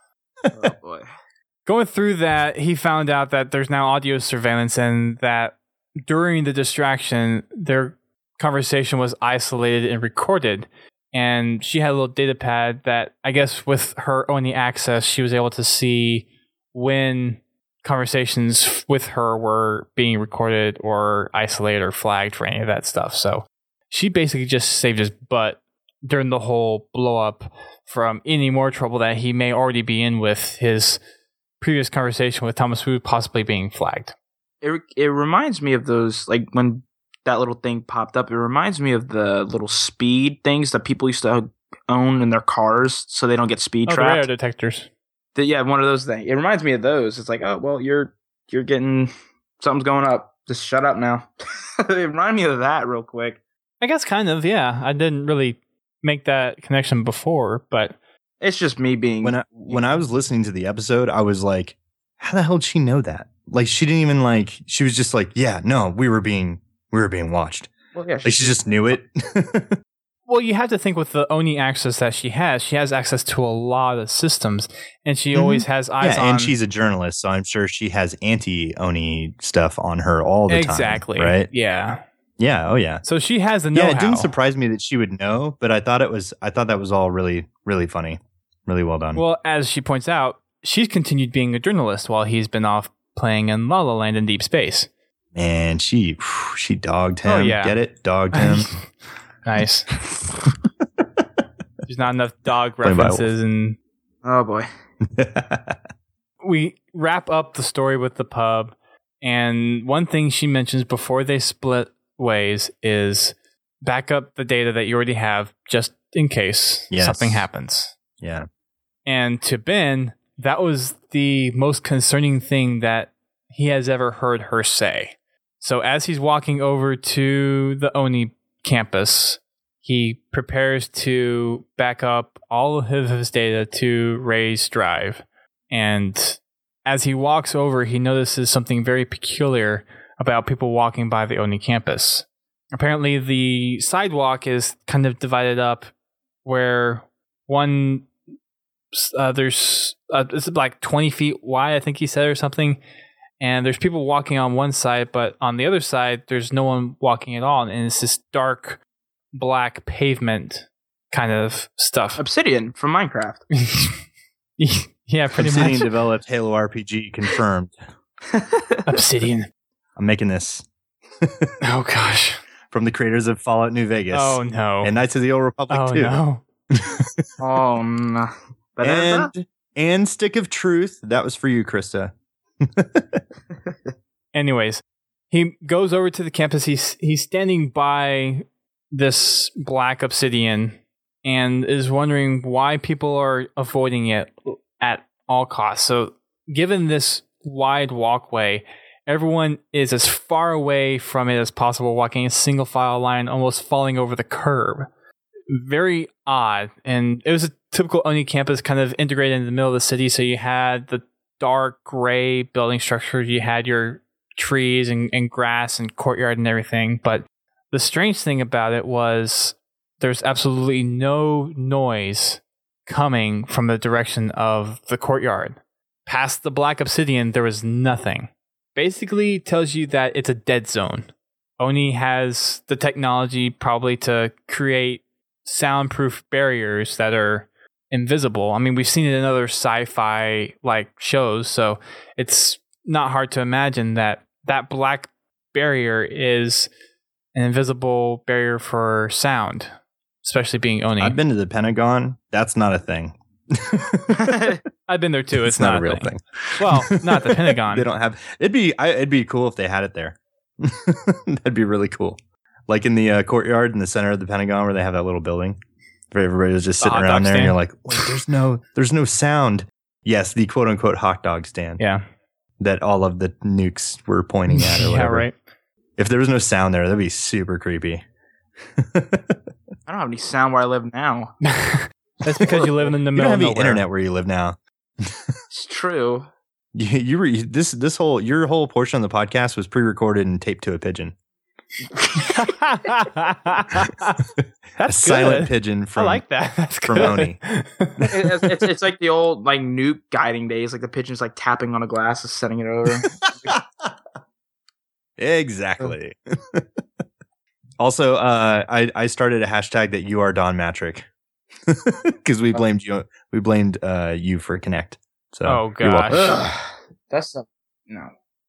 Oh boy. Going through that, he found out that there's now audio surveillance and that during the distraction, their conversation was isolated and recorded. And she had a little data pad that I guess with her Oni access, she was able to see when conversations with her were being recorded or isolated or flagged for any of that stuff. So she basically just saved his butt during the whole blow up from any more trouble that he may already be in with his previous conversation with Thomas Wu possibly being flagged. It it reminds me of those, like when that little thing popped up. It reminds me of the little speed things that people used to own in their cars so they don't get speed Oh, the radar trapped. detectors. The- yeah, one of those things. It reminds me of those. It's like, oh well, you're you're getting something's going up. Just shut up now. It reminded me of that real quick. I guess kind of, yeah. I didn't really make that connection before, but It's just me being When I when I was listening to the episode, I was like, "How the hell did she know that?" Like, she didn't even like. She was just like, "Yeah, no, we were being we were being watched." well, yeah, Like, she just knew it. well, you have to think with the Oni access that she has, she has access to a lot of systems, and she Mhm. always has eyes yeah, on. and she's a journalist, so I'm sure she has anti-Oni stuff on her all the time. exactly Right? Yeah. Yeah. Oh, yeah. So she has the know-how. Yeah, it didn't surprise me that she would know, but I thought it was. I thought that was all really, really funny, really well done. Well, as she points out, she's continued being a journalist while he's been off playing in La La Land in deep space. And she, phew, she dogged him. Oh, yeah. Get it? Dogged him. Nice. There's not enough dog Playing by references, and oh boy. we wrap up the story with the pub. And one thing she mentions before they split ways is back up the data that you already have just in case Yes. something happens. Yeah. And to Ben, that was the most concerning thing that he has ever heard her say. So as he's walking over to the Oni campus, he prepares to back up all of his data to Ray's drive. And as he walks over, he notices something very peculiar about people walking by the Oni campus. Apparently, the sidewalk is kind of divided up where one uh, there's uh, it's like twenty feet wide, I think he said, or something. And there's people walking on one side, but on the other side, there's no one walking at all. And it's this dark, black pavement kind of stuff. Obsidian from Minecraft. Yeah, pretty Obsidian much. developed Halo R P G confirmed. Obsidian. I'm making this Oh, gosh. from the creators of Fallout New Vegas. Oh, no. And Knights of the Old Republic oh, too. no. Oh, no. Bethesda? And, and Stick of Truth. That was for you, Krista. Anyways, he goes over to the campus. He's he's standing by this black obsidian and is wondering why people are avoiding it at all costs. So, given this wide walkway, everyone is as far away from it as possible, walking a single file line, almost falling over the curb. Very odd. And it was a typical Oni campus, kind of integrated in the middle of the city. So you had the dark gray building structure, you had your trees and, and grass and courtyard and everything. But the strange thing about it was there's absolutely no noise coming from the direction of the courtyard. Past the black obsidian, there was nothing. Basically tells you that it's a dead zone. Oni has the technology probably to create soundproof barriers that are invisible. I mean, we've seen it in other sci-fi like shows, so it's not hard to imagine that that black barrier is an invisible barrier for sound, especially being Oni. I've been to the Pentagon. That's not a thing. I've been there too. It's, It's not, not a real thing. thing. Well, not the Pentagon. They don't have. It'd be. I, it'd be cool if they had it there. That'd be really cool. Like in the uh, courtyard in the center of the Pentagon, where they have that little building, where everybody was just The sitting hot around dog there, and stand. you're like, "Wait, there's no, there's no sound." Yes, the quote unquote hot dog stand. Yeah. That all of the nukes were pointing at, or Yeah, whatever. right. If there was no sound there, that'd be super creepy. I don't have any sound where I live now. That's because you live in the You middle don't have of any nowhere. internet where you live now. It's true. You, you were this this whole your whole portion of the podcast was pre-recorded and taped to a pigeon. That's a silent good. pigeon from I like that. That's from good. Oni. It's, it's, it's like the old like nuke guiding days. Like the pigeon's like tapping on a glass and setting it over. Exactly. Also, uh, I I started a hashtag that you are Don Matrick because we blamed you we blamed uh, you for Connect. So Oh, you're welcome. Ugh, that's a, no.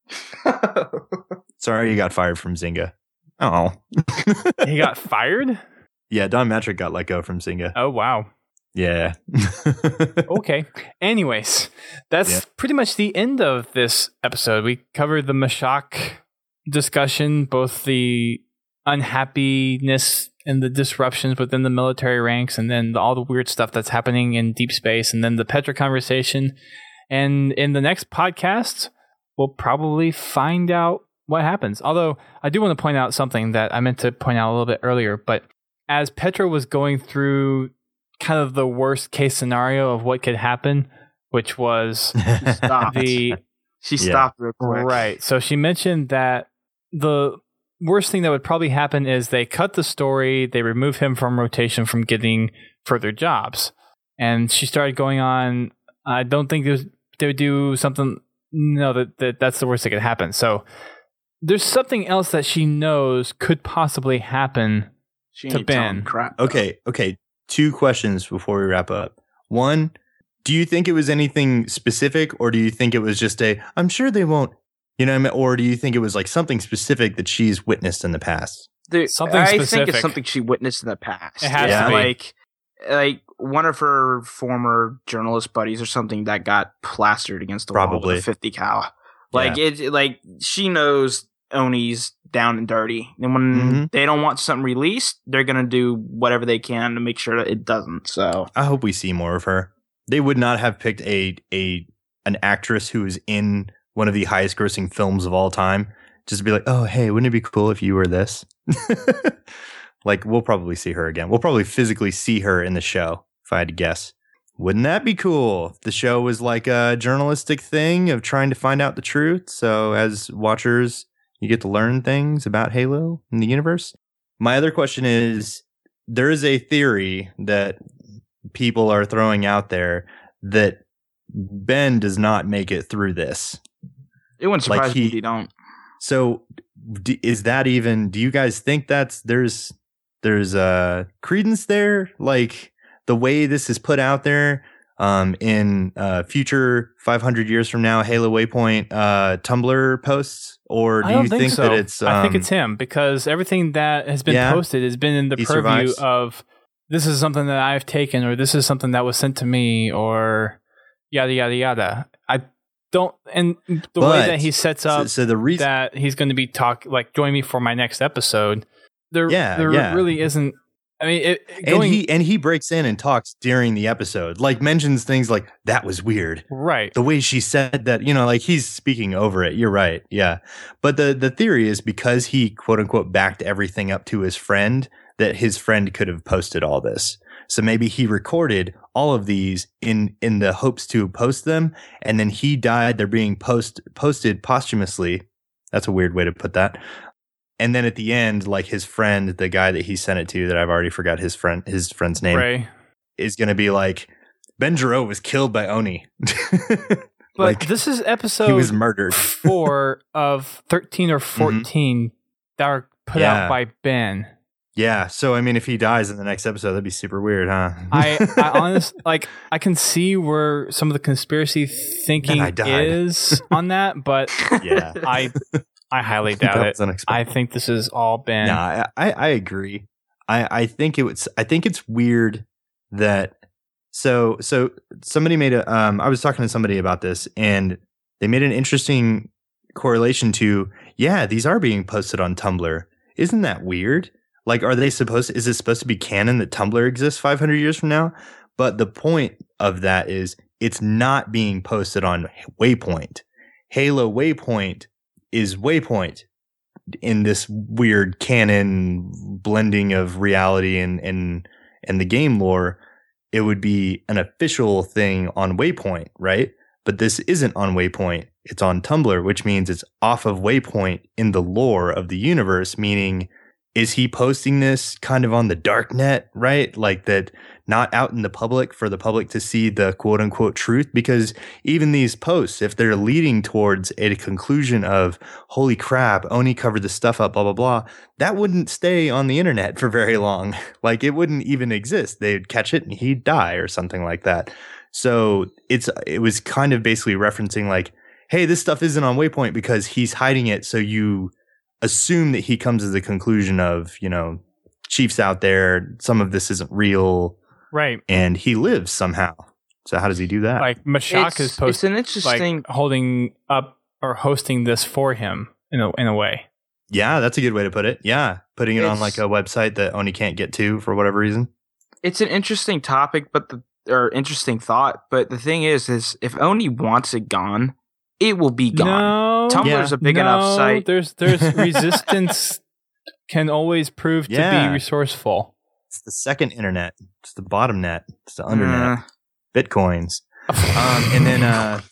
Sorry you got fired from Zynga. Oh, He got fired? yeah. Don Matrick got let go from Zynga. Oh, wow. Yeah. Okay. Anyways, that's Yeah. pretty much the end of this episode. We covered the Mashak discussion, both the unhappiness and the disruptions within the military ranks, and then the, all the weird stuff that's happening in deep space, and then the Petra conversation. And in the next podcast, we'll probably find out what happens. Although I do want to point out something that I meant to point out a little bit earlier, but as Petra was going through kind of the worst case scenario of what could happen, which was Stopped. the She Yeah. stopped real quick. right. So she mentioned that the worst thing that would probably happen is they cut the story, they remove him from rotation from getting further jobs. And she started going on, I don't think there's, they would do something, no, that, that that's the worst that could happen. So there's something else that she knows could possibly happen. She To ain't telling Ben. crap. Okay, okay. Two questions before we wrap up. One, do you think it was anything specific, or do you think it was just a, I'm sure they won't, you know what I mean? Or do you think it was like something specific that she's witnessed in the past? Dude, Something I think specific. it's something she witnessed in the past. It has to be. Like, like one of her former journalist buddies or something that got plastered against the wall Probably. with a fifty cal. Like it, like she knows Oni's down and dirty, and when Mhm. they don't want something released, they're gonna do whatever they can to make sure that it doesn't. So I hope we see more of her. They would not have picked a a an actress who is in one of the highest grossing films of all time just to be like, oh, hey, wouldn't it be cool if you were this? Like, we'll probably see her again. We'll probably physically see her in the show, if I had to guess. Wouldn't that be cool? If the show was like a journalistic thing of trying to find out the truth. So as watchers, you get to learn things about Halo in the universe. My other question is, there is a theory that people are throwing out there that Ben does not make it through this. It wouldn't surprise Like he- me if you don't. So d- is that even, do you guys think that's, there's, there's uh credence there? Like the way this is put out there um, in uh, future five hundred years from now, Halo Waypoint uh, Tumblr posts? Or do I don't you think, think so. that it's, um, I think it's him because everything that has been yeah, posted has been in the he purview survives. of this is something that I've taken or this is something that was sent to me or yada, yada, yada. I don't, and the way But- that he sets so, up so the reason, that he's going to be talk like join me for my next episode. There, Yeah, there yeah. really isn't. I mean, it, and going he and he breaks in and talks during the episode, like mentions things like that was weird. right. The way she said that, you know, like he's speaking over it. You're right. Yeah. But the, the theory is because he quote unquote backed everything up to his friend, that his friend could have posted all this. So maybe he recorded all of these in, in the hopes to post them. And then he died. They're being post posted posthumously. That's a weird way to put that. And then at the end, like his friend, the guy that he sent it to, that I've already forgot his friend, his friend's name, Ray. is going to be like, Ben Jarreau was killed by Oni. But like, this is episode he was murdered. four of thirteen or fourteen that are put Yeah. out by Ben. Yeah. So, I mean, if he dies in the next episode, that'd be super weird, huh? I, I honest like I can see where some of the conspiracy thinking I died. is on that, but yeah. I I highly That doubt it. was unexpected. I think this is all Ben. No, I, I, I agree. I, I think it was, I think it's weird that, so, so somebody made a, um, I was talking to somebody about this and they made an interesting correlation to, yeah, these are being posted on Tumblr. Isn't that weird? Like, are they supposed to, is it supposed to be canon that Tumblr exists five hundred years from now? But the point of that is it's not being posted on Waypoint. Halo Waypoint is Waypoint in this weird canon blending of reality and, and, and the game lore. It would be an official thing on Waypoint, right? But this isn't on Waypoint. It's on Tumblr, which means it's off of Waypoint in the lore of the universe, meaning is he posting this kind of on the dark net, right? Like that, not out in the public for the public to see the quote unquote truth? Because even these posts, if they're leading towards a conclusion of, holy crap, Oni covered this stuff up, blah, blah, blah, that wouldn't stay on the internet for very long. Like it wouldn't even exist. They'd catch it and he'd die or something like that. So it's, it was kind of basically referencing like, hey, this stuff isn't on Waypoint because he's hiding it. So you assume that he comes to the conclusion of, you know, Chief's out there, some of this isn't real, Right. and he lives somehow. So how does he do that? Like Mashak It's, is it's posting an interesting. like holding up or hosting this for him in a in a way. Yeah, that's a good way to put it. Yeah, putting it on It's- like a website that Oni can't get to for whatever reason. it's an interesting topic, but the or interesting thought. But the thing is, is if Oni wants it gone, it will be gone. No, Tumblr's Yeah. a big no, enough site. There's there's resistance can always prove to Yeah. be resourceful. It's the second internet. It's the bottom net. It's the undernet. Uh, Bitcoins. Um, and then, uh,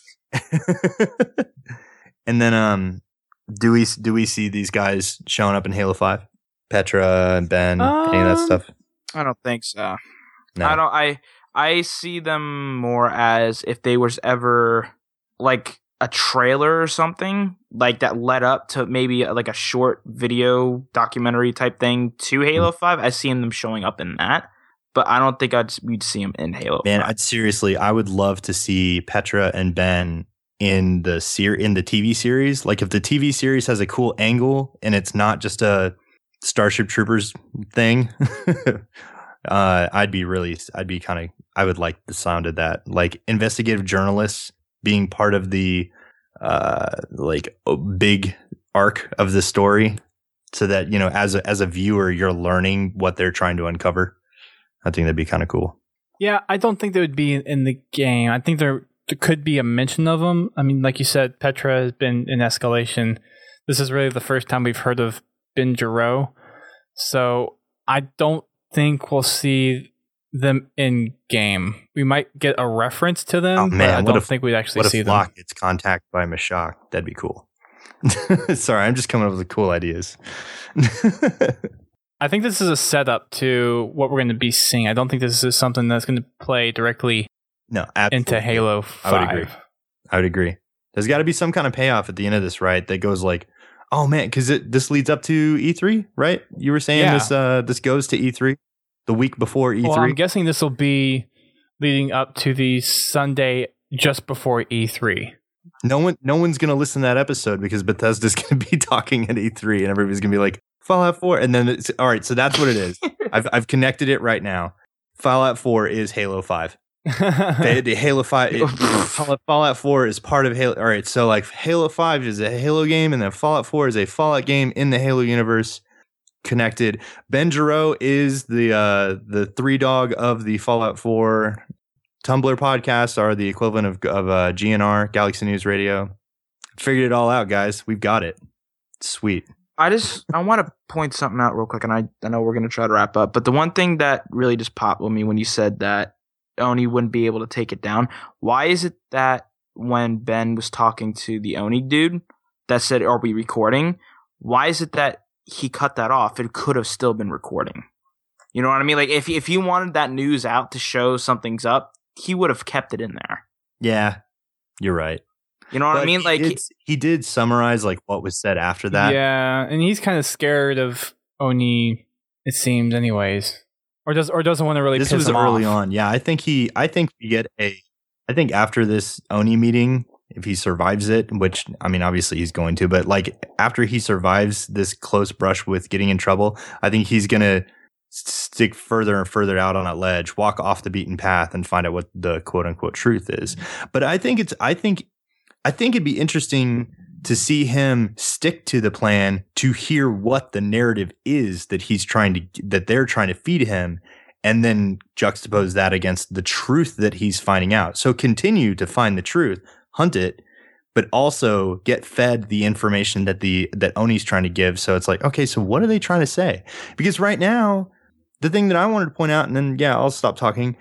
and then, um, do we do we see these guys showing up in Halo Five? Petra and Ben, any of that Um, stuff? I don't think so. No. I don't. I I see them more as if they was ever like a trailer or something like that led up to maybe like a short video documentary type thing to Halo Five. I see them showing up in that, but I don't think I'd we'd see them in Halo. Man, five. I'd seriously, I would love to see Petra and Ben in the ser- in the T V series. Like if the T V series has a cool angle and it's not just a Starship Troopers thing, uh, I'd be really, I'd be kind of, I would like the sound of that. Like investigative journalists being part of the uh, like a big arc of the story, so that you know, as a, as a viewer, you're learning what they're trying to uncover. I think that'd be kind of cool. Yeah, I don't think they would be in, in the game. I think there, there could be a mention of them. I mean, like you said, Petra has been in escalation. This is really the first time we've heard of Ben Jarreau. So I don't think we'll see them in game. We might get a reference to them, Oh, but man, I what don't if- think we'd actually What see if them. Locke gets contacted by Mashak? That'd be cool. Sorry, I'm just coming up with cool ideas. I think this is a setup to what we're going to be seeing. I don't think this is something that's going to play directly no, absolutely. into Halo five. I would agree. I would agree. There's got to be some kind of payoff at the end of this, right? That goes like, oh man, because this leads up to E three, right? You were saying yeah. this uh, this goes to E three the week before E three. Well, I'm guessing this will be leading up to the Sunday just before E three. No one, no one's gonna listen to that episode because Bethesda's gonna be talking at E three, and everybody's gonna be like Fallout four, and then it's all right. So that's what it is. I've I've connected it right now. Fallout four is Halo five. the, the Halo five, it, Fallout four is part of Halo. All right, so like Halo five is a Halo game, and then Fallout four is a Fallout game in the Halo universe. Connected. Ben Jarreau is the uh, the three dog of the Fallout four Tumblr podcasts, are the equivalent of of uh, G N R, Galaxy News Radio. Figured it all out, guys. We've got it. Sweet. I just I want to point something out real quick, and I, I know we're going to try to wrap up, but the one thing that really just popped with me when you said that Oni wouldn't be able to take it down, why is it that when Ben was talking to the Oni dude that said, are we recording? Why is it that he cut that off? It could have still been recording. You know what I mean? Like if if you wanted that news out to show something's up, he would have kept it in there. Yeah, you're right. You know what but I mean? Like he did, he did summarize like what was said after that. Yeah, and he's kind of scared of Oni, it seems, anyways, or does or doesn't want to really. This piss was him early off. on. Yeah, I think he. I think we get a. I think after this Oni meeting, if he survives it, which I mean, obviously he's going to, but like after he survives this close brush with getting in trouble, I think he's gonna stick further and further out on a ledge, walk off the beaten path, and find out what the quote unquote truth is. But I think it's. I think. I think it'd be interesting to see him stick to the plan, to hear what the narrative is that he's trying to, that they're trying to feed him, and then juxtapose that against the truth that he's finding out. So continue to find the truth, hunt it, but also get fed the information that the, that Oni's trying to give. So it's like, okay, so what are they trying to say? Because right now, the thing that I wanted to point out, and then, yeah, I'll stop talking.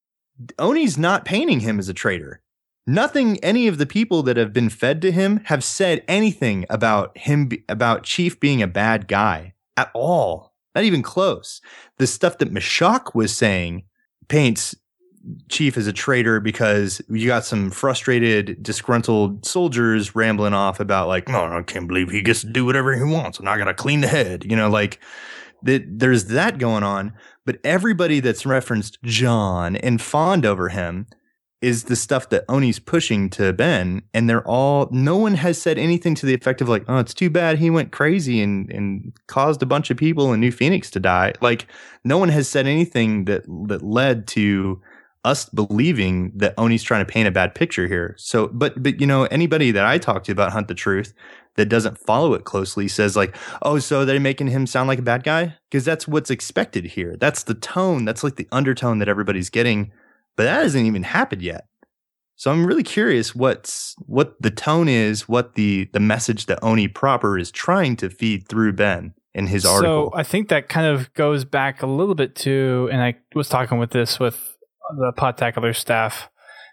Oni's not painting him as a traitor. Nothing, any of the people that have been fed to him have said anything about him, about Chief being a bad guy at all. Not even close. The stuff that Mashak was saying paints Chief as a traitor because you got some frustrated, disgruntled soldiers rambling off about like, oh, I can't believe he gets to do whatever he wants and I got to clean the head. You know, like that. There's that going on. But everybody that's referenced John and fawned over him is the stuff that Oni's pushing to Ben, and they're all, no one has said anything to the effect of like, oh, it's too bad he went crazy and, and caused a bunch of people in New Phoenix to die. Like, no one has said anything that that led to us believing that Oni's trying to paint a bad picture here. So, but, but you know, anybody that I talk to about Hunt the Truth that doesn't follow it closely says like, oh, so they're making him sound like a bad guy? Because that's what's expected here. That's the tone. That's like the undertone that everybody's getting. But that hasn't even happened yet. So I'm really curious what's what the tone is, what the the message that Oni proper is trying to feed through Ben in his article. So I think that kind of goes back a little bit to, and I was talking with this with the Podtacular staff,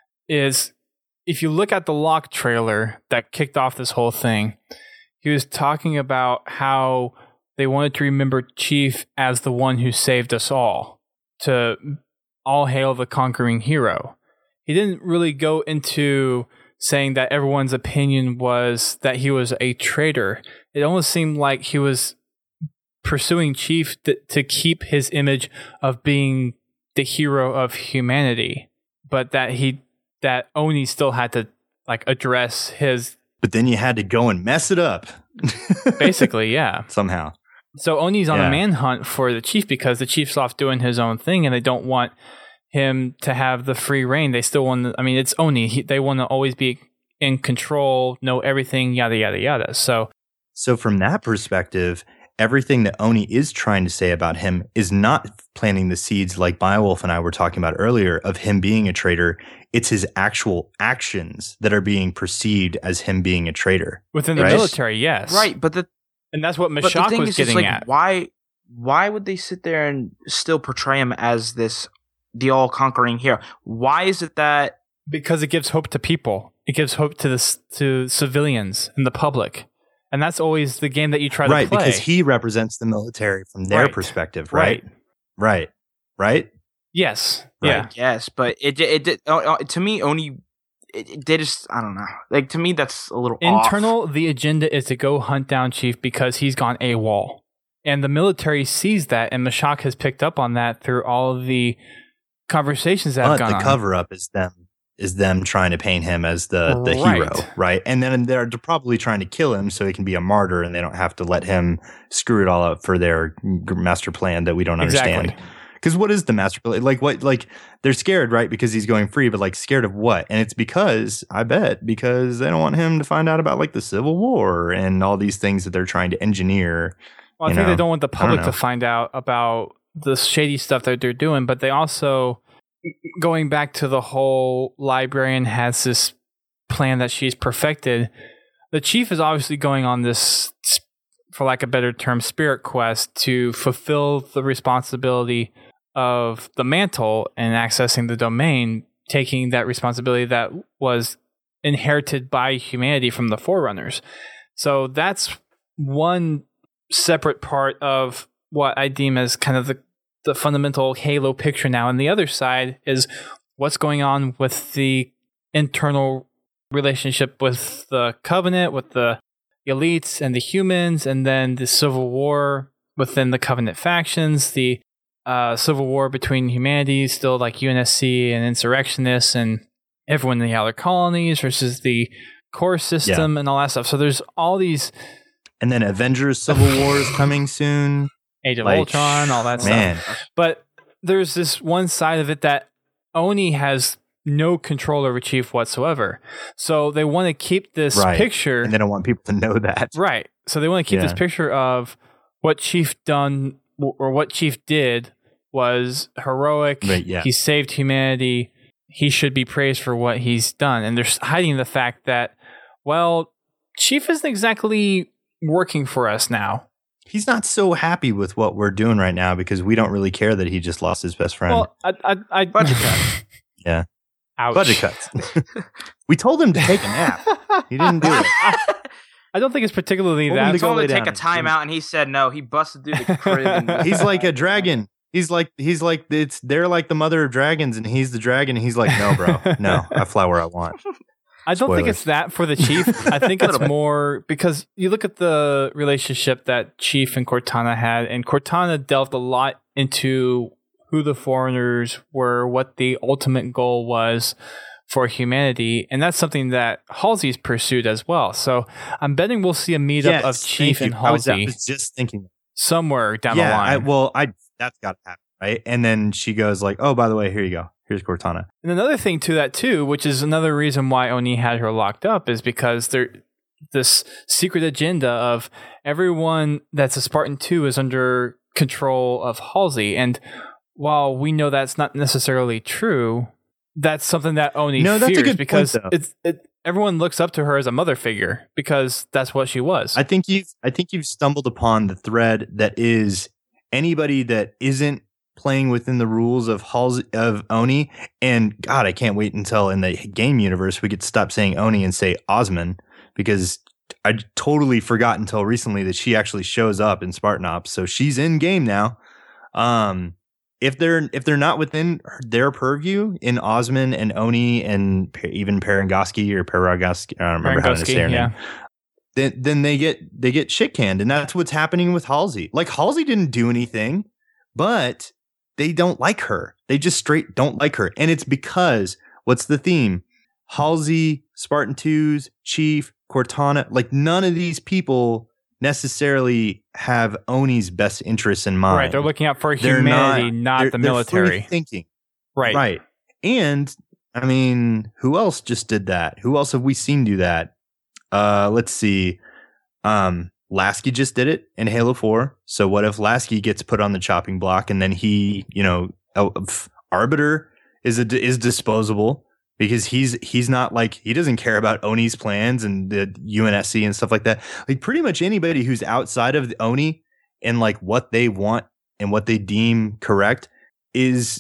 is if you look at the Locke trailer that kicked off this whole thing, he was talking about how they wanted to remember Chief as the one who saved us all, to all hail the conquering hero. He didn't really go into saying that everyone's opinion was that he was a traitor. It almost seemed like he was pursuing Chief th- to keep his image of being the hero of humanity, but that he that Oni still had to like address his. But then you had to go and mess it up. Basically, yeah. Somehow. So Oni's on yeah. a manhunt for the Chief because the Chief's off doing his own thing, and they don't want him to have the free reign. They still want to, I mean, it's Oni. He, they want to always be in control, know everything, yada, yada, yada. So, so from that perspective, everything that Oni is trying to say about him is not planting the seeds like Beowulf and I were talking about earlier of him being a traitor. It's his actual actions that are being perceived as him being a traitor. Within the right? military, yes. Right, but the and that's what Mashak was getting like, at. Why why would they sit there and still portray him as this the all-conquering hero? Why is it that? Because it gives hope to people. It gives hope to the to civilians and the public. And that's always the game that you try right, to play. Right, because he represents the military from their right. perspective, right? Right. Right. Right? Yes. Right. Yeah. Yes, but it it did uh, to me only it, it, they just I don't know. Like to me that's a little internal. off. The agenda is to go hunt down Chief because he's gone AWOL, and the military sees that, and Mashak has picked up on that through all of the conversations that but have gone the on. cover up is them is them trying to paint him as the the Right. hero, right? And then they're probably trying to kill him so he can be a martyr, and they don't have to let him screw it all up for their master plan that we don't understand. Exactly. Because what is the master plan? Like what? Like they're scared, right? Because he's going free, but like scared of what? And it's because I bet because they don't want him to find out about like the Civil War and all these things that they're trying to engineer. Well, I you think know? they don't want the public know. to find out about the shady stuff that they're doing, but they also, going back to the whole librarian has this plan that she's perfected. The Chief is obviously going on this, for lack of a better term, spirit quest to fulfill the responsibility of the mantle and accessing the domain, taking that responsibility that was inherited by humanity from the Forerunners. So that's one separate part of what I deem as kind of the, the fundamental Halo picture now. And the other side is what's going on with the internal relationship with the Covenant, with the elites and the humans, and then the civil war within the Covenant factions, the uh, civil war between humanity, still like U N S C and insurrectionists and everyone in the outer colonies versus the core system yeah. and all that stuff. So there's all these... And then Avengers Civil War is coming soon. Age of like, Ultron, all that man. stuff. But there's this one side of it that Oni has no control over Chief whatsoever. So they want to keep this right. picture. And they don't want people to know that. Right. So they want to keep yeah. this picture of what Chief done or what Chief did was heroic. Right, yeah. He saved humanity. He should be praised for what he's done. And they're hiding the fact that, well, Chief isn't exactly working for us now. He's not so happy with what we're doing right now because we don't really care that he just lost his best friend. Well, I, I, I budget cut. Yeah. Ouch. Budget cuts. We told him to take a nap. He didn't do it. I don't think it's particularly Told that. him He to go told him lay to take down. a timeout, and he said no. He busted through the crib. And He's like a dragon. He's like he's like it's they're like the mother of dragons, and he's the dragon. He's like, no, bro, no, I fly where I want. I don't think Spoilers. it's that for the Chief. I think it's more because you look at the relationship that Chief and Cortana had, and Cortana delved a lot into who the Foreigners were, what the ultimate goal was for humanity, and that's something that Halsey's pursued as well. So I'm betting we'll see a meetup Yes, of Chief thank and you. I was, I Halsey was just thinking somewhere down yeah, the line. I, well, I that's got to happen, right? And then she goes like, "Oh, by the way, here you go. Here's Cortana." And another thing to that too, which is another reason why Oni had her locked up, is because there this secret agenda of everyone that's a Spartan two is under control of Halsey. And while we know that's not necessarily true, that's something that Oni No, that's a fears good because point, though. it's it, everyone looks up to her as a mother figure because that's what she was. I think you've I think you've stumbled upon the thread that is anybody that isn't playing within the rules of Halsey, of Oni. And God, I can't wait until in the game universe we get to stop saying Oni and say Osman, because I totally forgot until recently that she actually shows up in Spartan Ops. So she's in game now. Um, if they're if they're not within their purview in Osman and Oni and even Parangoski or Paragoski, I don't remember how to say her yeah. name. Then then they get they get shit canned, and that's what's happening with Halsey. Like Halsey didn't do anything, but they don't like her. They just straight don't like her, and it's because what's the theme? Halsey, Spartan twos, Chief, Cortana, like none of these people necessarily have Oni's best interests in mind. Right, they're looking out for They're humanity, not, not they're- the they're military. free thinking. Right. Right. And I mean, who else just did that? Who else have we seen do that? Uh, let's see. Um, Lasky just did it in Halo four. So what if Lasky gets put on the chopping block and then he, you know, uh, f- Arbiter is a, is disposable because he's he's not like he doesn't care about Oni's plans and the U N S C and stuff like that. Like pretty much anybody who's outside of the Oni and like what they want and what they deem correct is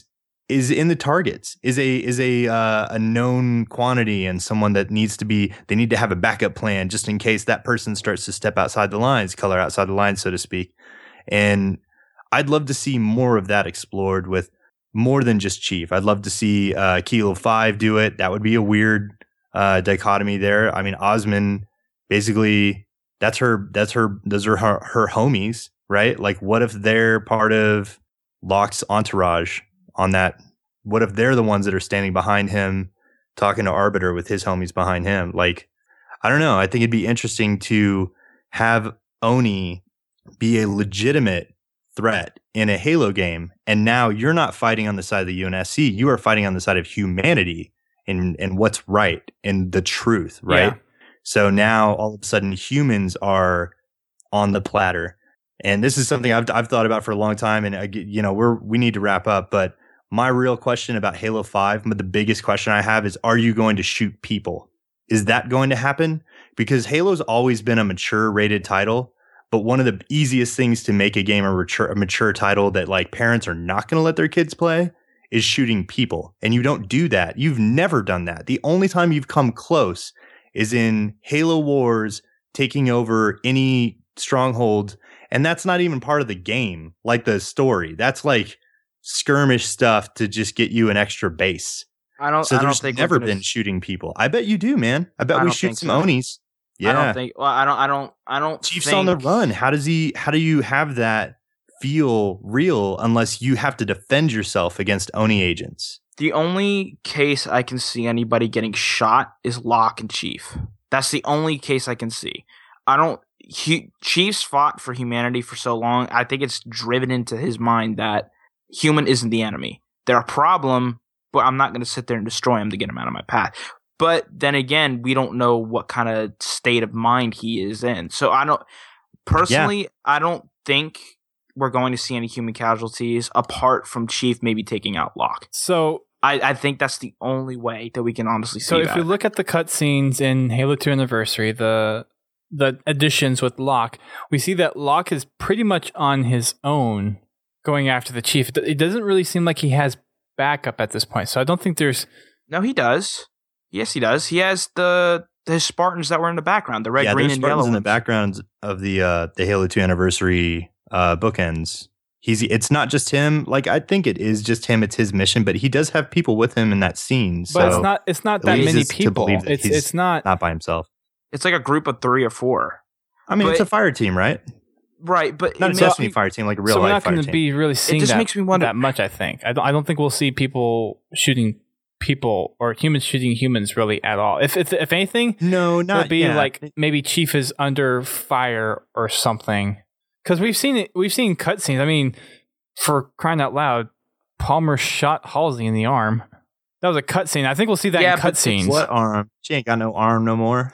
is in the targets, is a is a uh, a known quantity, and someone that needs to be, they need to have a backup plan just in case that person starts to step outside the lines, color outside the lines, so to speak. And I'd love to see more of that explored with more than just Chief. I'd love to see uh, Kilo five do it. That would be a weird uh, dichotomy there. I mean, Osmond, basically, that's her, that's her, those are her, her homies, right? Like, what if they're part of Locke's entourage on that? What if they're the ones that are standing behind him, talking to Arbiter with his homies behind him? Like, I don't know. I think it'd be interesting to have Oni be a legitimate threat in a Halo game. And now you're not fighting on the side of the U N S C. You are fighting on the side of humanity and, and what's right and the truth, right? Yeah. So now all of a sudden humans are on the platter. And this is something I've I've thought about for a long time. And, I, you know, we're we need to wrap up. But my real question about Halo five, the biggest question I have is, are you going to shoot people? Is that going to happen? Because Halo's always been a mature rated title. But one of the easiest things to make a game a mature, a mature title that like parents are not going to let their kids play is shooting people. And you don't do that. You've never done that. The only time you've come close is in Halo Wars, taking over any stronghold. And that's not even part of the game, like the story. That's like skirmish stuff to just get you an extra base. I don't. So I don't there's think never gonna... been shooting people. I bet you do, man. I bet I we shoot some so. Onis. Yeah. I don't think. Well, I don't. I don't. I don't. Chief's think... on the run. How does he? How do you have that feel real unless you have to defend yourself against Oni agents? The only case I can see anybody getting shot is Locke and Chief. That's the only case I can see. I don't. He, Chief's fought for humanity for so long. I think it's driven into his mind that human isn't the enemy. They're a problem, but I'm not going to sit there and destroy them to get them out of my path. But then again, we don't know what kind of state of mind he is in. So I don't personally, yeah. I don't think we're going to see any human casualties apart from Chief maybe taking out Locke. So I, I think that's the only way that we can honestly see so that. if you look at the cutscenes in Halo two Anniversary, the the additions with Locke, we see that Locke is pretty much on his own going after the Chief. It doesn't really seem like he has backup at this point. So I don't think there's... No, he does. Yes, he does. He has the his Spartans that were in the background, the red, yeah, green, and Spartans yellow in ones. the background of the uh, the Halo two Anniversary uh, bookends. He's it's not just him. Like I think it is just him. It's his mission, but he does have people with him in that scene. So but it's not. It's not that many people. That it's it's not not by himself. It's like a group of three or four. I mean, but, it's a fire team, right? Right, but not a Destiny fire team, like a real so life fire team. So we're not going to be really seeing it just that, makes me wonder, that much. I think. I don't. I don't think we'll see people shooting people or humans shooting humans really at all. If if, if anything, no, not it'll be yeah. like maybe Chief is under fire or something. Because we've seen it. We've seen cutscenes. I mean, for crying out loud, Palmer shot Halsey in the arm. That was a cutscene. I think we'll see that yeah, in cutscenes. What arm? She ain't got no arm no more.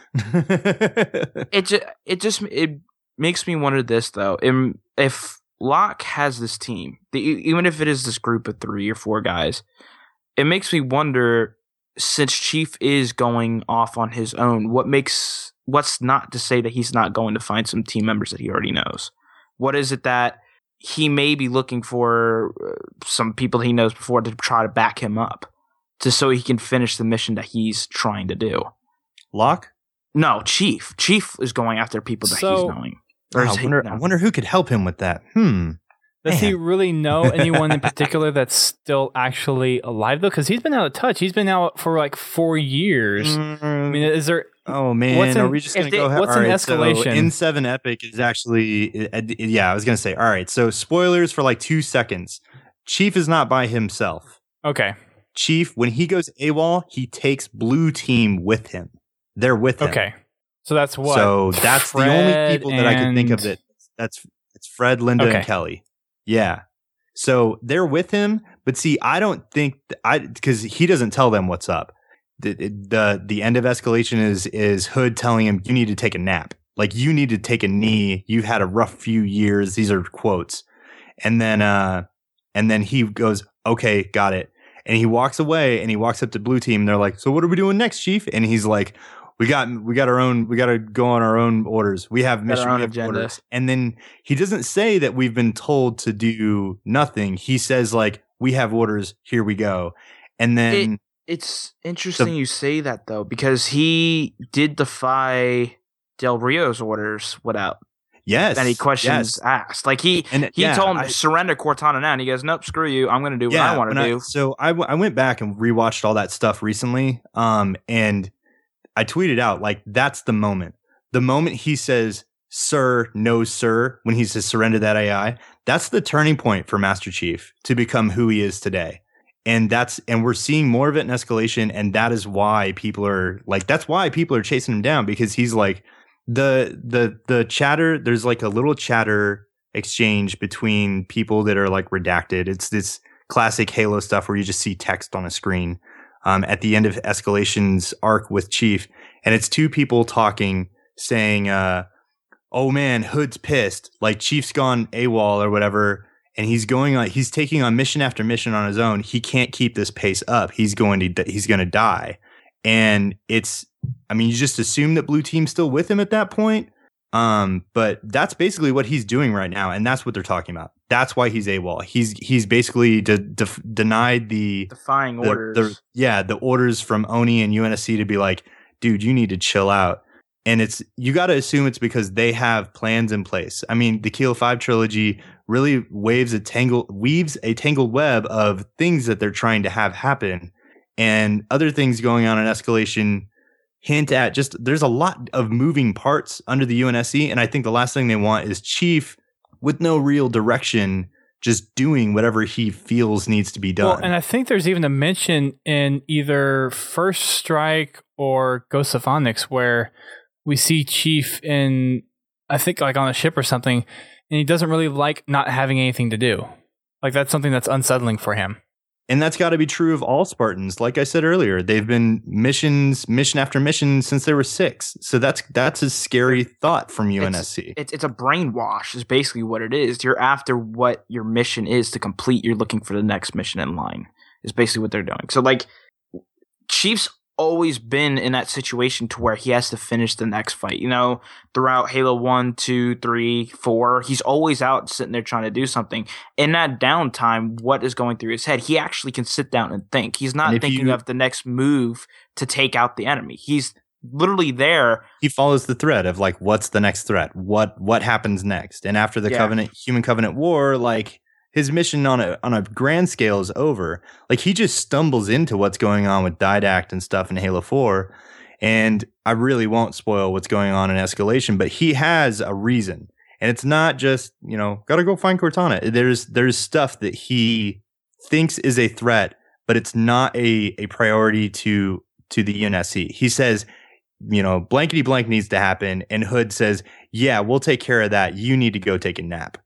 it just it just it makes me wonder this though. If, if Locke has this team, the, even if it is this group of three or four guys, it makes me wonder. Since Chief is going off on his own, what makes what's not to say that he's not going to find some team members that he already knows? What is it that he may be looking for? Uh, some people he knows before to try to back him up, just so he can finish the mission that he's trying to do. Locke? No, Chief. Chief is going after people that so, he's knowing. Or I, wonder, he, no. I wonder who could help him with that. Hmm. Does Man. he really know anyone in particular that's still actually alive, though? Because he's been out of touch. He's been out for like four years. Mm. I mean, is there... Oh, man. What's in, Are we just going to go... What's all an right, escalation? So N seven Epic is actually... Yeah, I was going to say, all right, so spoilers for like two seconds. Chief is not by himself. Okay. Chief, when he goes AWOL, he takes Blue Team with him. They're with him. Okay. So that's what? So that's Fred the only people that I can think of that... That's it's Fred, Linda, okay. and Kelly. Yeah. So they're with him, but see, I don't think th- I because he doesn't tell them what's up. The, the the end of escalation is is Hood telling him you need to take a nap, like you need to take a knee. You've had a rough few years. These are quotes, and then uh and then he goes, okay, got it, and he walks away and he walks up to Blue Team. And they're like, so what are we doing next, Chief? And he's like, we got we got our own. We got to go on our own orders. We have mission our own we have agenda. orders. And then he doesn't say that we've been told to do nothing. He says like we have orders, here we go. And then it, it's interesting the, you say that though, because he did defy Del Rio's orders without yes, any questions yes. asked. Like he and, he yeah, told him I, surrender Cortana now, and he goes, nope, screw you, I'm going to do what yeah, I want to do. I, so I, w- I went back and rewatched all that stuff recently, um, and I tweeted out, like, that's the moment. The moment he says, sir, no, sir, when he says surrender that A I, that's the turning point for Master Chief to become who he is today. And that's, and we're seeing more of it in Escalation. And that is why people are like, that's why people are chasing him down, because he's like the, the, the chatter. There's like a little chatter exchange between people that are like redacted. It's this classic Halo stuff where you just see text on a screen, um, at the end of Escalation's arc with Chief. And it's two people talking, saying, uh, oh man, Hood's pissed. Like Chief's gone AWOL or whatever. And he's going on, he's taking on mission after mission on his own. He can't keep this pace up. He's going to, he's going to die. And it's, I mean, you just assume that Blue Team's still with him at that point. Um, but that's basically what he's doing right now. And that's what they're talking about. That's why he's AWOL. He's, he's basically de- de- denied the defying the, orders. The, yeah. The orders from Oni and U N S C to be like, dude, you need to chill out. And it's, you got to assume it's because they have plans in place. I mean, the Kilo five trilogy really waves a tangle, weaves a tangled web of things that they're trying to have happen, and other things going on in Escalation hint at just, there's a lot of moving parts under the U N S C. And I think the last thing they want is Chief with no real direction, just doing whatever he feels needs to be done. Well, and I think there's even a mention in either First Strike or Ghost of Onyx where we see Chief in, I think, like on a ship or something, and he doesn't really like not having anything to do. Like, that's something that's unsettling for him. And that's got to be true of all Spartans. Like I said earlier, they've been missions, mission after mission since they were six. So that's that's a scary thought from U N S C. It's, it's, it's a brainwash is basically what it is. You're after what your mission is to complete. You're looking for the next mission in line is basically what they're doing. So, like, Chief's always been in that situation to where he has to finish the next fight. You know, throughout Halo one, two, three, four, he's always out sitting there trying to do something. In that downtime, what is going through his head? He actually can sit down and think. He's not thinking you, of the next move to take out the enemy. He's literally there. He follows the thread of like, what's the next threat? What what happens next? And after the yeah. Covenant, Human Covenant War, like, his mission on a on a grand scale is over. Like, he just stumbles into what's going on with Didact and stuff in Halo four. And I really won't spoil what's going on in Escalation, but he has a reason. And it's not just, you know, gotta go find Cortana. There's there's stuff that he thinks is a threat, but it's not a, a priority to to the U N S C. He says, you know, blankety blank needs to happen. And Hood says, yeah, we'll take care of that. You need to go take a nap.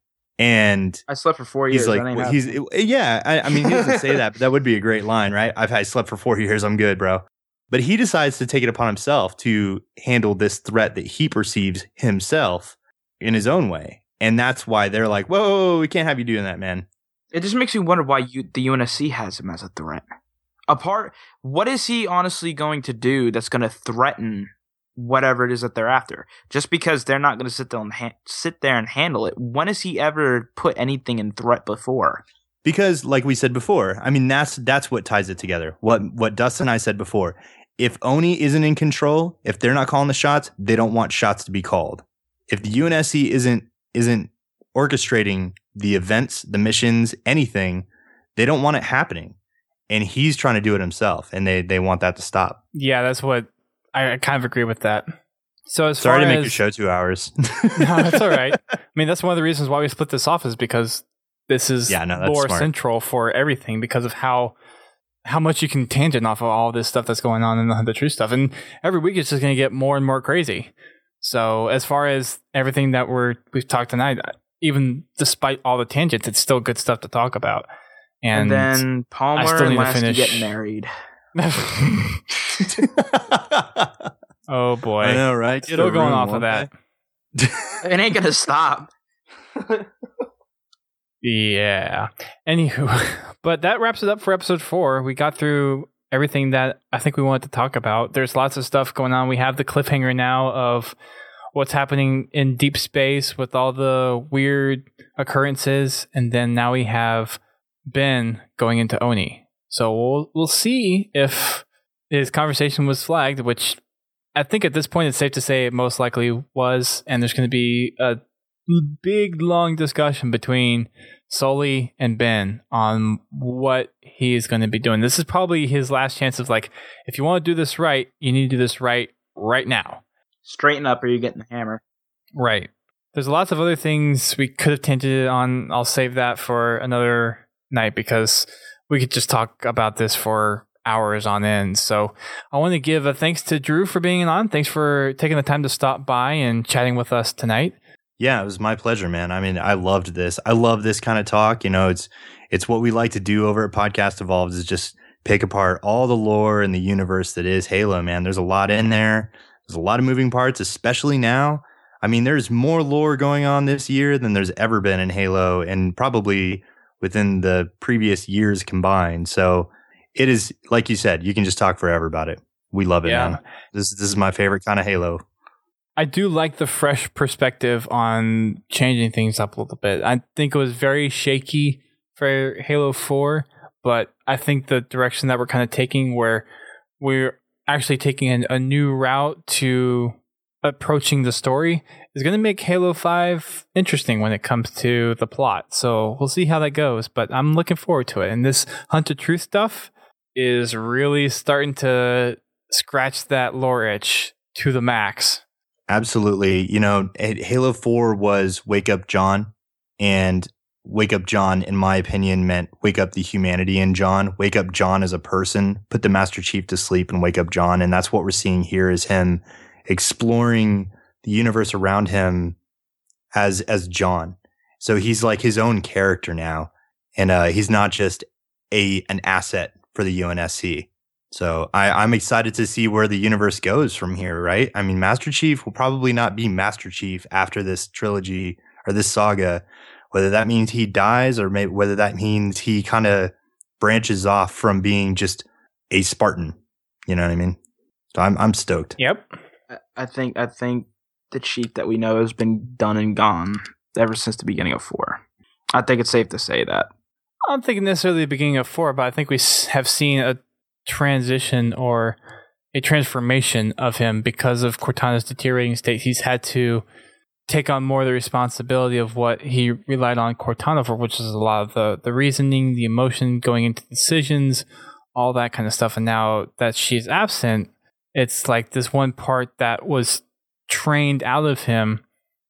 And I slept for four years. He's like, well, he's yeah. I, I mean, he doesn't say that, but that would be a great line, right? I've had slept for four years. I'm good, bro. But he decides to take it upon himself to handle this threat that he perceives himself in his own way, and that's why they're like, "Whoa, we can't have you doing that, man." It just makes me wonder why you, the U N S C has him as a threat. Apart, what is he honestly going to do that's going to threaten whatever it is that they're after? Just because they're not going to sit there and ha- sit there and handle it. When has he ever put anything in threat before? Because, like we said before, I mean, that's that's what ties it together. What what Dustin and I said before. If Oni isn't in control, if they're not calling the shots, they don't want shots to be called. If the U N S C isn't isn't orchestrating the events, the missions, anything, they don't want it happening. And he's trying to do it himself, and they they want that to stop. Yeah, that's what I kind of agree with that. So as Sorry far to make as, your show two hours. No, that's all right. I mean, that's one of the reasons why we split this off is because this is yeah, no, more smart. central for everything because of how how much you can tangent off of all this stuff that's going on in the, the true stuff. And every week it's just going to get more and more crazy. So as far as everything that we're we've talked tonight, even despite all the tangents, it's still good stuff to talk about. And, and then Palmer and Lasky get married. Oh boy! I know, right? Get Still going off of that. It ain't gonna stop. Yeah. Anywho, but that wraps it up for episode four. We got through everything that I think we wanted to talk about. There's lots of stuff going on. We have the cliffhanger now of what's happening in deep space with all the weird occurrences, and then now we have Ben going into Oni. So we'll we'll see if his conversation was flagged, which I think at this point it's safe to say it most likely was, and there's going to be a big, long discussion between Sully and Ben on what he is going to be doing. This is probably his last chance of like, if you want to do this right, you need to do this right right now. Straighten up or you're getting the hammer. Right. There's lots of other things we could have tinted it on. I'll save that for another night because we could just talk about this for hours on end. So I want to give a thanks to Drew for being on. Thanks for taking the time to stop by and chatting with us tonight. Yeah, it was my pleasure, man. I mean, I loved this. I love this kind of talk. You know, it's it's what we like to do over at Podcast Evolved is just pick apart all the lore and the universe that is Halo, man. There's a lot in there. There's a lot of moving parts, especially now. I mean, there's more lore going on this year than there's ever been in Halo, and probably within the previous years combined. So it is, like you said, you can just talk forever about it. We love it, yeah. man. This, this is my favorite kind of Halo. I do like the fresh perspective on changing things up a little bit. I think it was very shaky for Halo four, but I think the direction that we're kind of taking where we're actually taking an, a new route to approaching the story is going to make Halo five interesting when it comes to the plot. So we'll see how that goes, but I'm looking forward to it. And this Hunt of Truth stuff is really starting to scratch that lore itch to the max. Absolutely. You know, Halo four was Wake Up John, and Wake Up John, in my opinion, meant wake up the humanity in John, wake up John as a person, put the Master Chief to sleep and wake up John. And that's what we're seeing here is him exploring the universe around him as as John. So he's like his own character now. And uh, he's not just a an asset for the U N S C. So I, I'm excited to see where the universe goes from here, right? I mean, Master Chief will probably not be Master Chief after this trilogy or this saga, whether that means he dies or maybe whether that means he kind of branches off from being just a Spartan. You know what I mean? So I'm I'm stoked. Yep. I think I think the Chief that we know has been done and gone ever since the beginning of four. I think it's safe to say that. I don't think necessarily the beginning of four, but I think we have seen a transition or a transformation of him because of Cortana's deteriorating state. He's had to take on more of the responsibility of what he relied on Cortana for, which is a lot of the, the reasoning, the emotion going into decisions, all that kind of stuff. And now that she's absent, it's like this one part that was trained out of him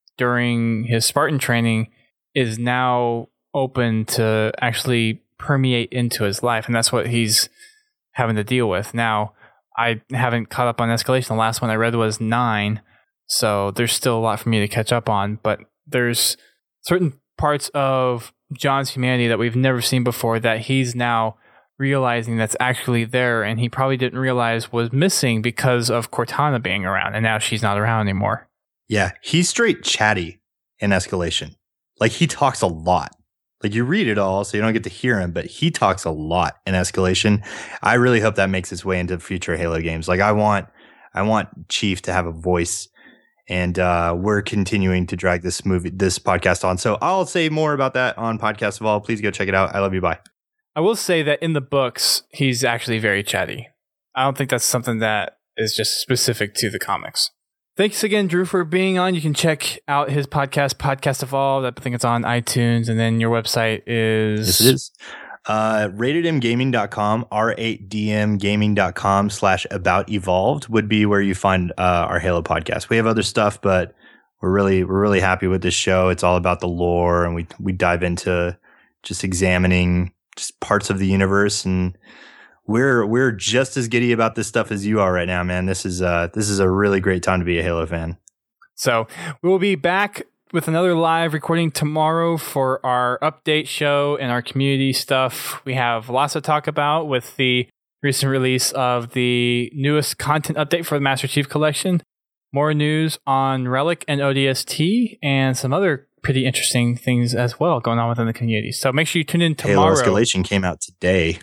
during his Spartan training is now open to actually permeate into his life. And that's what he's having to deal with. Now, I haven't caught up on Escalation. The last one I read was nine. So there's still a lot for me to catch up on. But there's certain parts of John's humanity that we've never seen before that he's now realizing that's actually there, and he probably didn't realize was missing because of Cortana being around, and now she's not around anymore. Yeah, he's straight chatty in Escalation. Like, he talks a lot. Like, you read it all, so you don't get to hear him, but he talks a lot in Escalation. I really hope that makes its way into future Halo games. Like, I want I want Chief to have a voice, and uh, we're continuing to drag this movie, this podcast on. So I'll say more about that on Podcast Evolved. Please go check it out. I love you. Bye. I will say that in the books, he's actually very chatty. I don't think that's something that is just specific to the comics. Thanks again, Drew, for being on. You can check out his podcast, Podcast Evolved. I think it's on iTunes. And then your website is... Yes, it is. Uh, rated m gaming dot com, r eight d m gaming dot com slash about evolved would be where you find uh, our Halo podcast. We have other stuff, but we're really we're really happy with this show. It's all about the lore, and we we dive into just examining just parts of the universe, and we're we're just as giddy about this stuff as you are right now, man. This is uh this is a really great time to be a Halo fan. So we will be back with another live recording tomorrow for our update show and our community stuff. We have lots to talk about with the recent release of the newest content update for the Master Chief Collection. More news on Relic and O D S T, and some other pretty interesting things as well going on within the community. So make sure you tune in tomorrow. Halo Escalation came out today.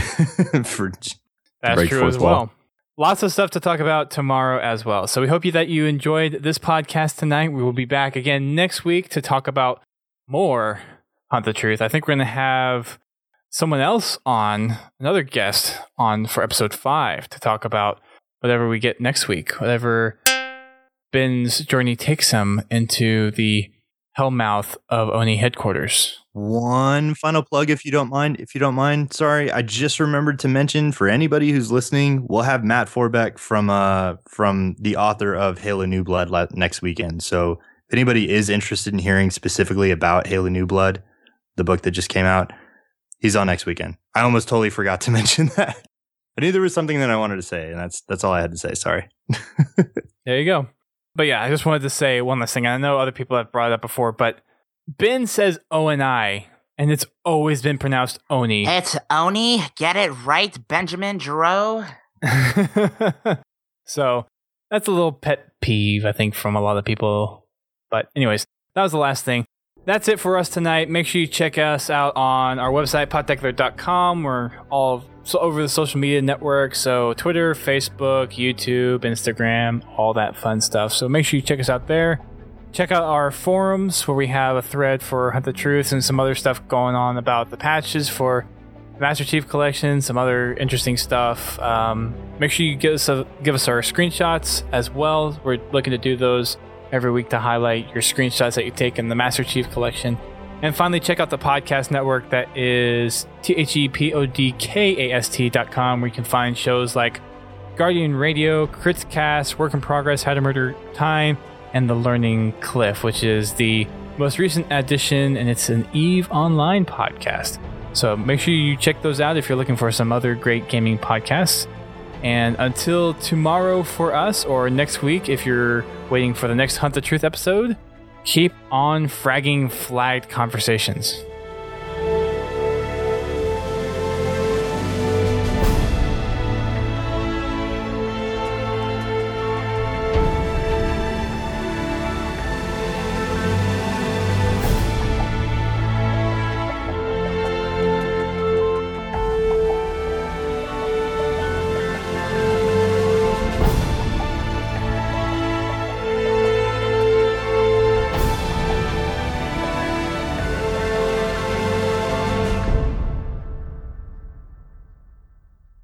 for That's true as well. Lots of stuff to talk about tomorrow as well. So we hope you that you enjoyed this podcast tonight. We will be back again next week to talk about more Hunt the Truth. I think we're going to have someone else on, another guest on for episode five to talk about whatever we get next week, whatever Ben's journey takes him into the hellmouth of Oni headquarters. One final plug, if you don't mind. If you don't mind, sorry, I just remembered to mention for anybody who's listening, we'll have Matt Forbeck from uh from the author of Halo New Blood la- next weekend. So if anybody is interested in hearing specifically about Halo New Blood, the book that just came out, he's on next weekend. I almost totally forgot to mention that. I knew there was something that I wanted to say, and that's that's all I had to say. Sorry. There you go. But yeah, I just wanted to say one last thing. I know other people have brought it up before, but Ben says O N I, and it's always been pronounced Oni. It's Oni. Get it right, Benjamin Giroux. So that's a little pet peeve, I think, from a lot of people. But anyways, that was the last thing. That's it for us tonight. Make sure you check us out on our website, poddeckler dot com. We're all so over the social media networks, so Twitter, Facebook, YouTube, Instagram, all that fun stuff. So make sure you check us out there. Check out our forums where we have a thread for Hunt the Truth and some other stuff going on about the patches for Master Chief Collection, some other interesting stuff. Um, make sure you give us a, give us our screenshots as well. We're looking to do those every week to highlight your screenshots that you take in the Master Chief Collection. And finally, check out the podcast network that is T H E P O D K A S T dot com, where you can find shows like Guardian Radio, Critscast, Work in Progress, How to Murder Time, and The Learning Cliff, which is the most recent addition, and it's an EVE Online podcast. So make sure you check those out if you're looking for some other great gaming podcasts. And until tomorrow for us, or next week if you're waiting for the next Hunt the Truth episode, keep on fragging flagged conversations.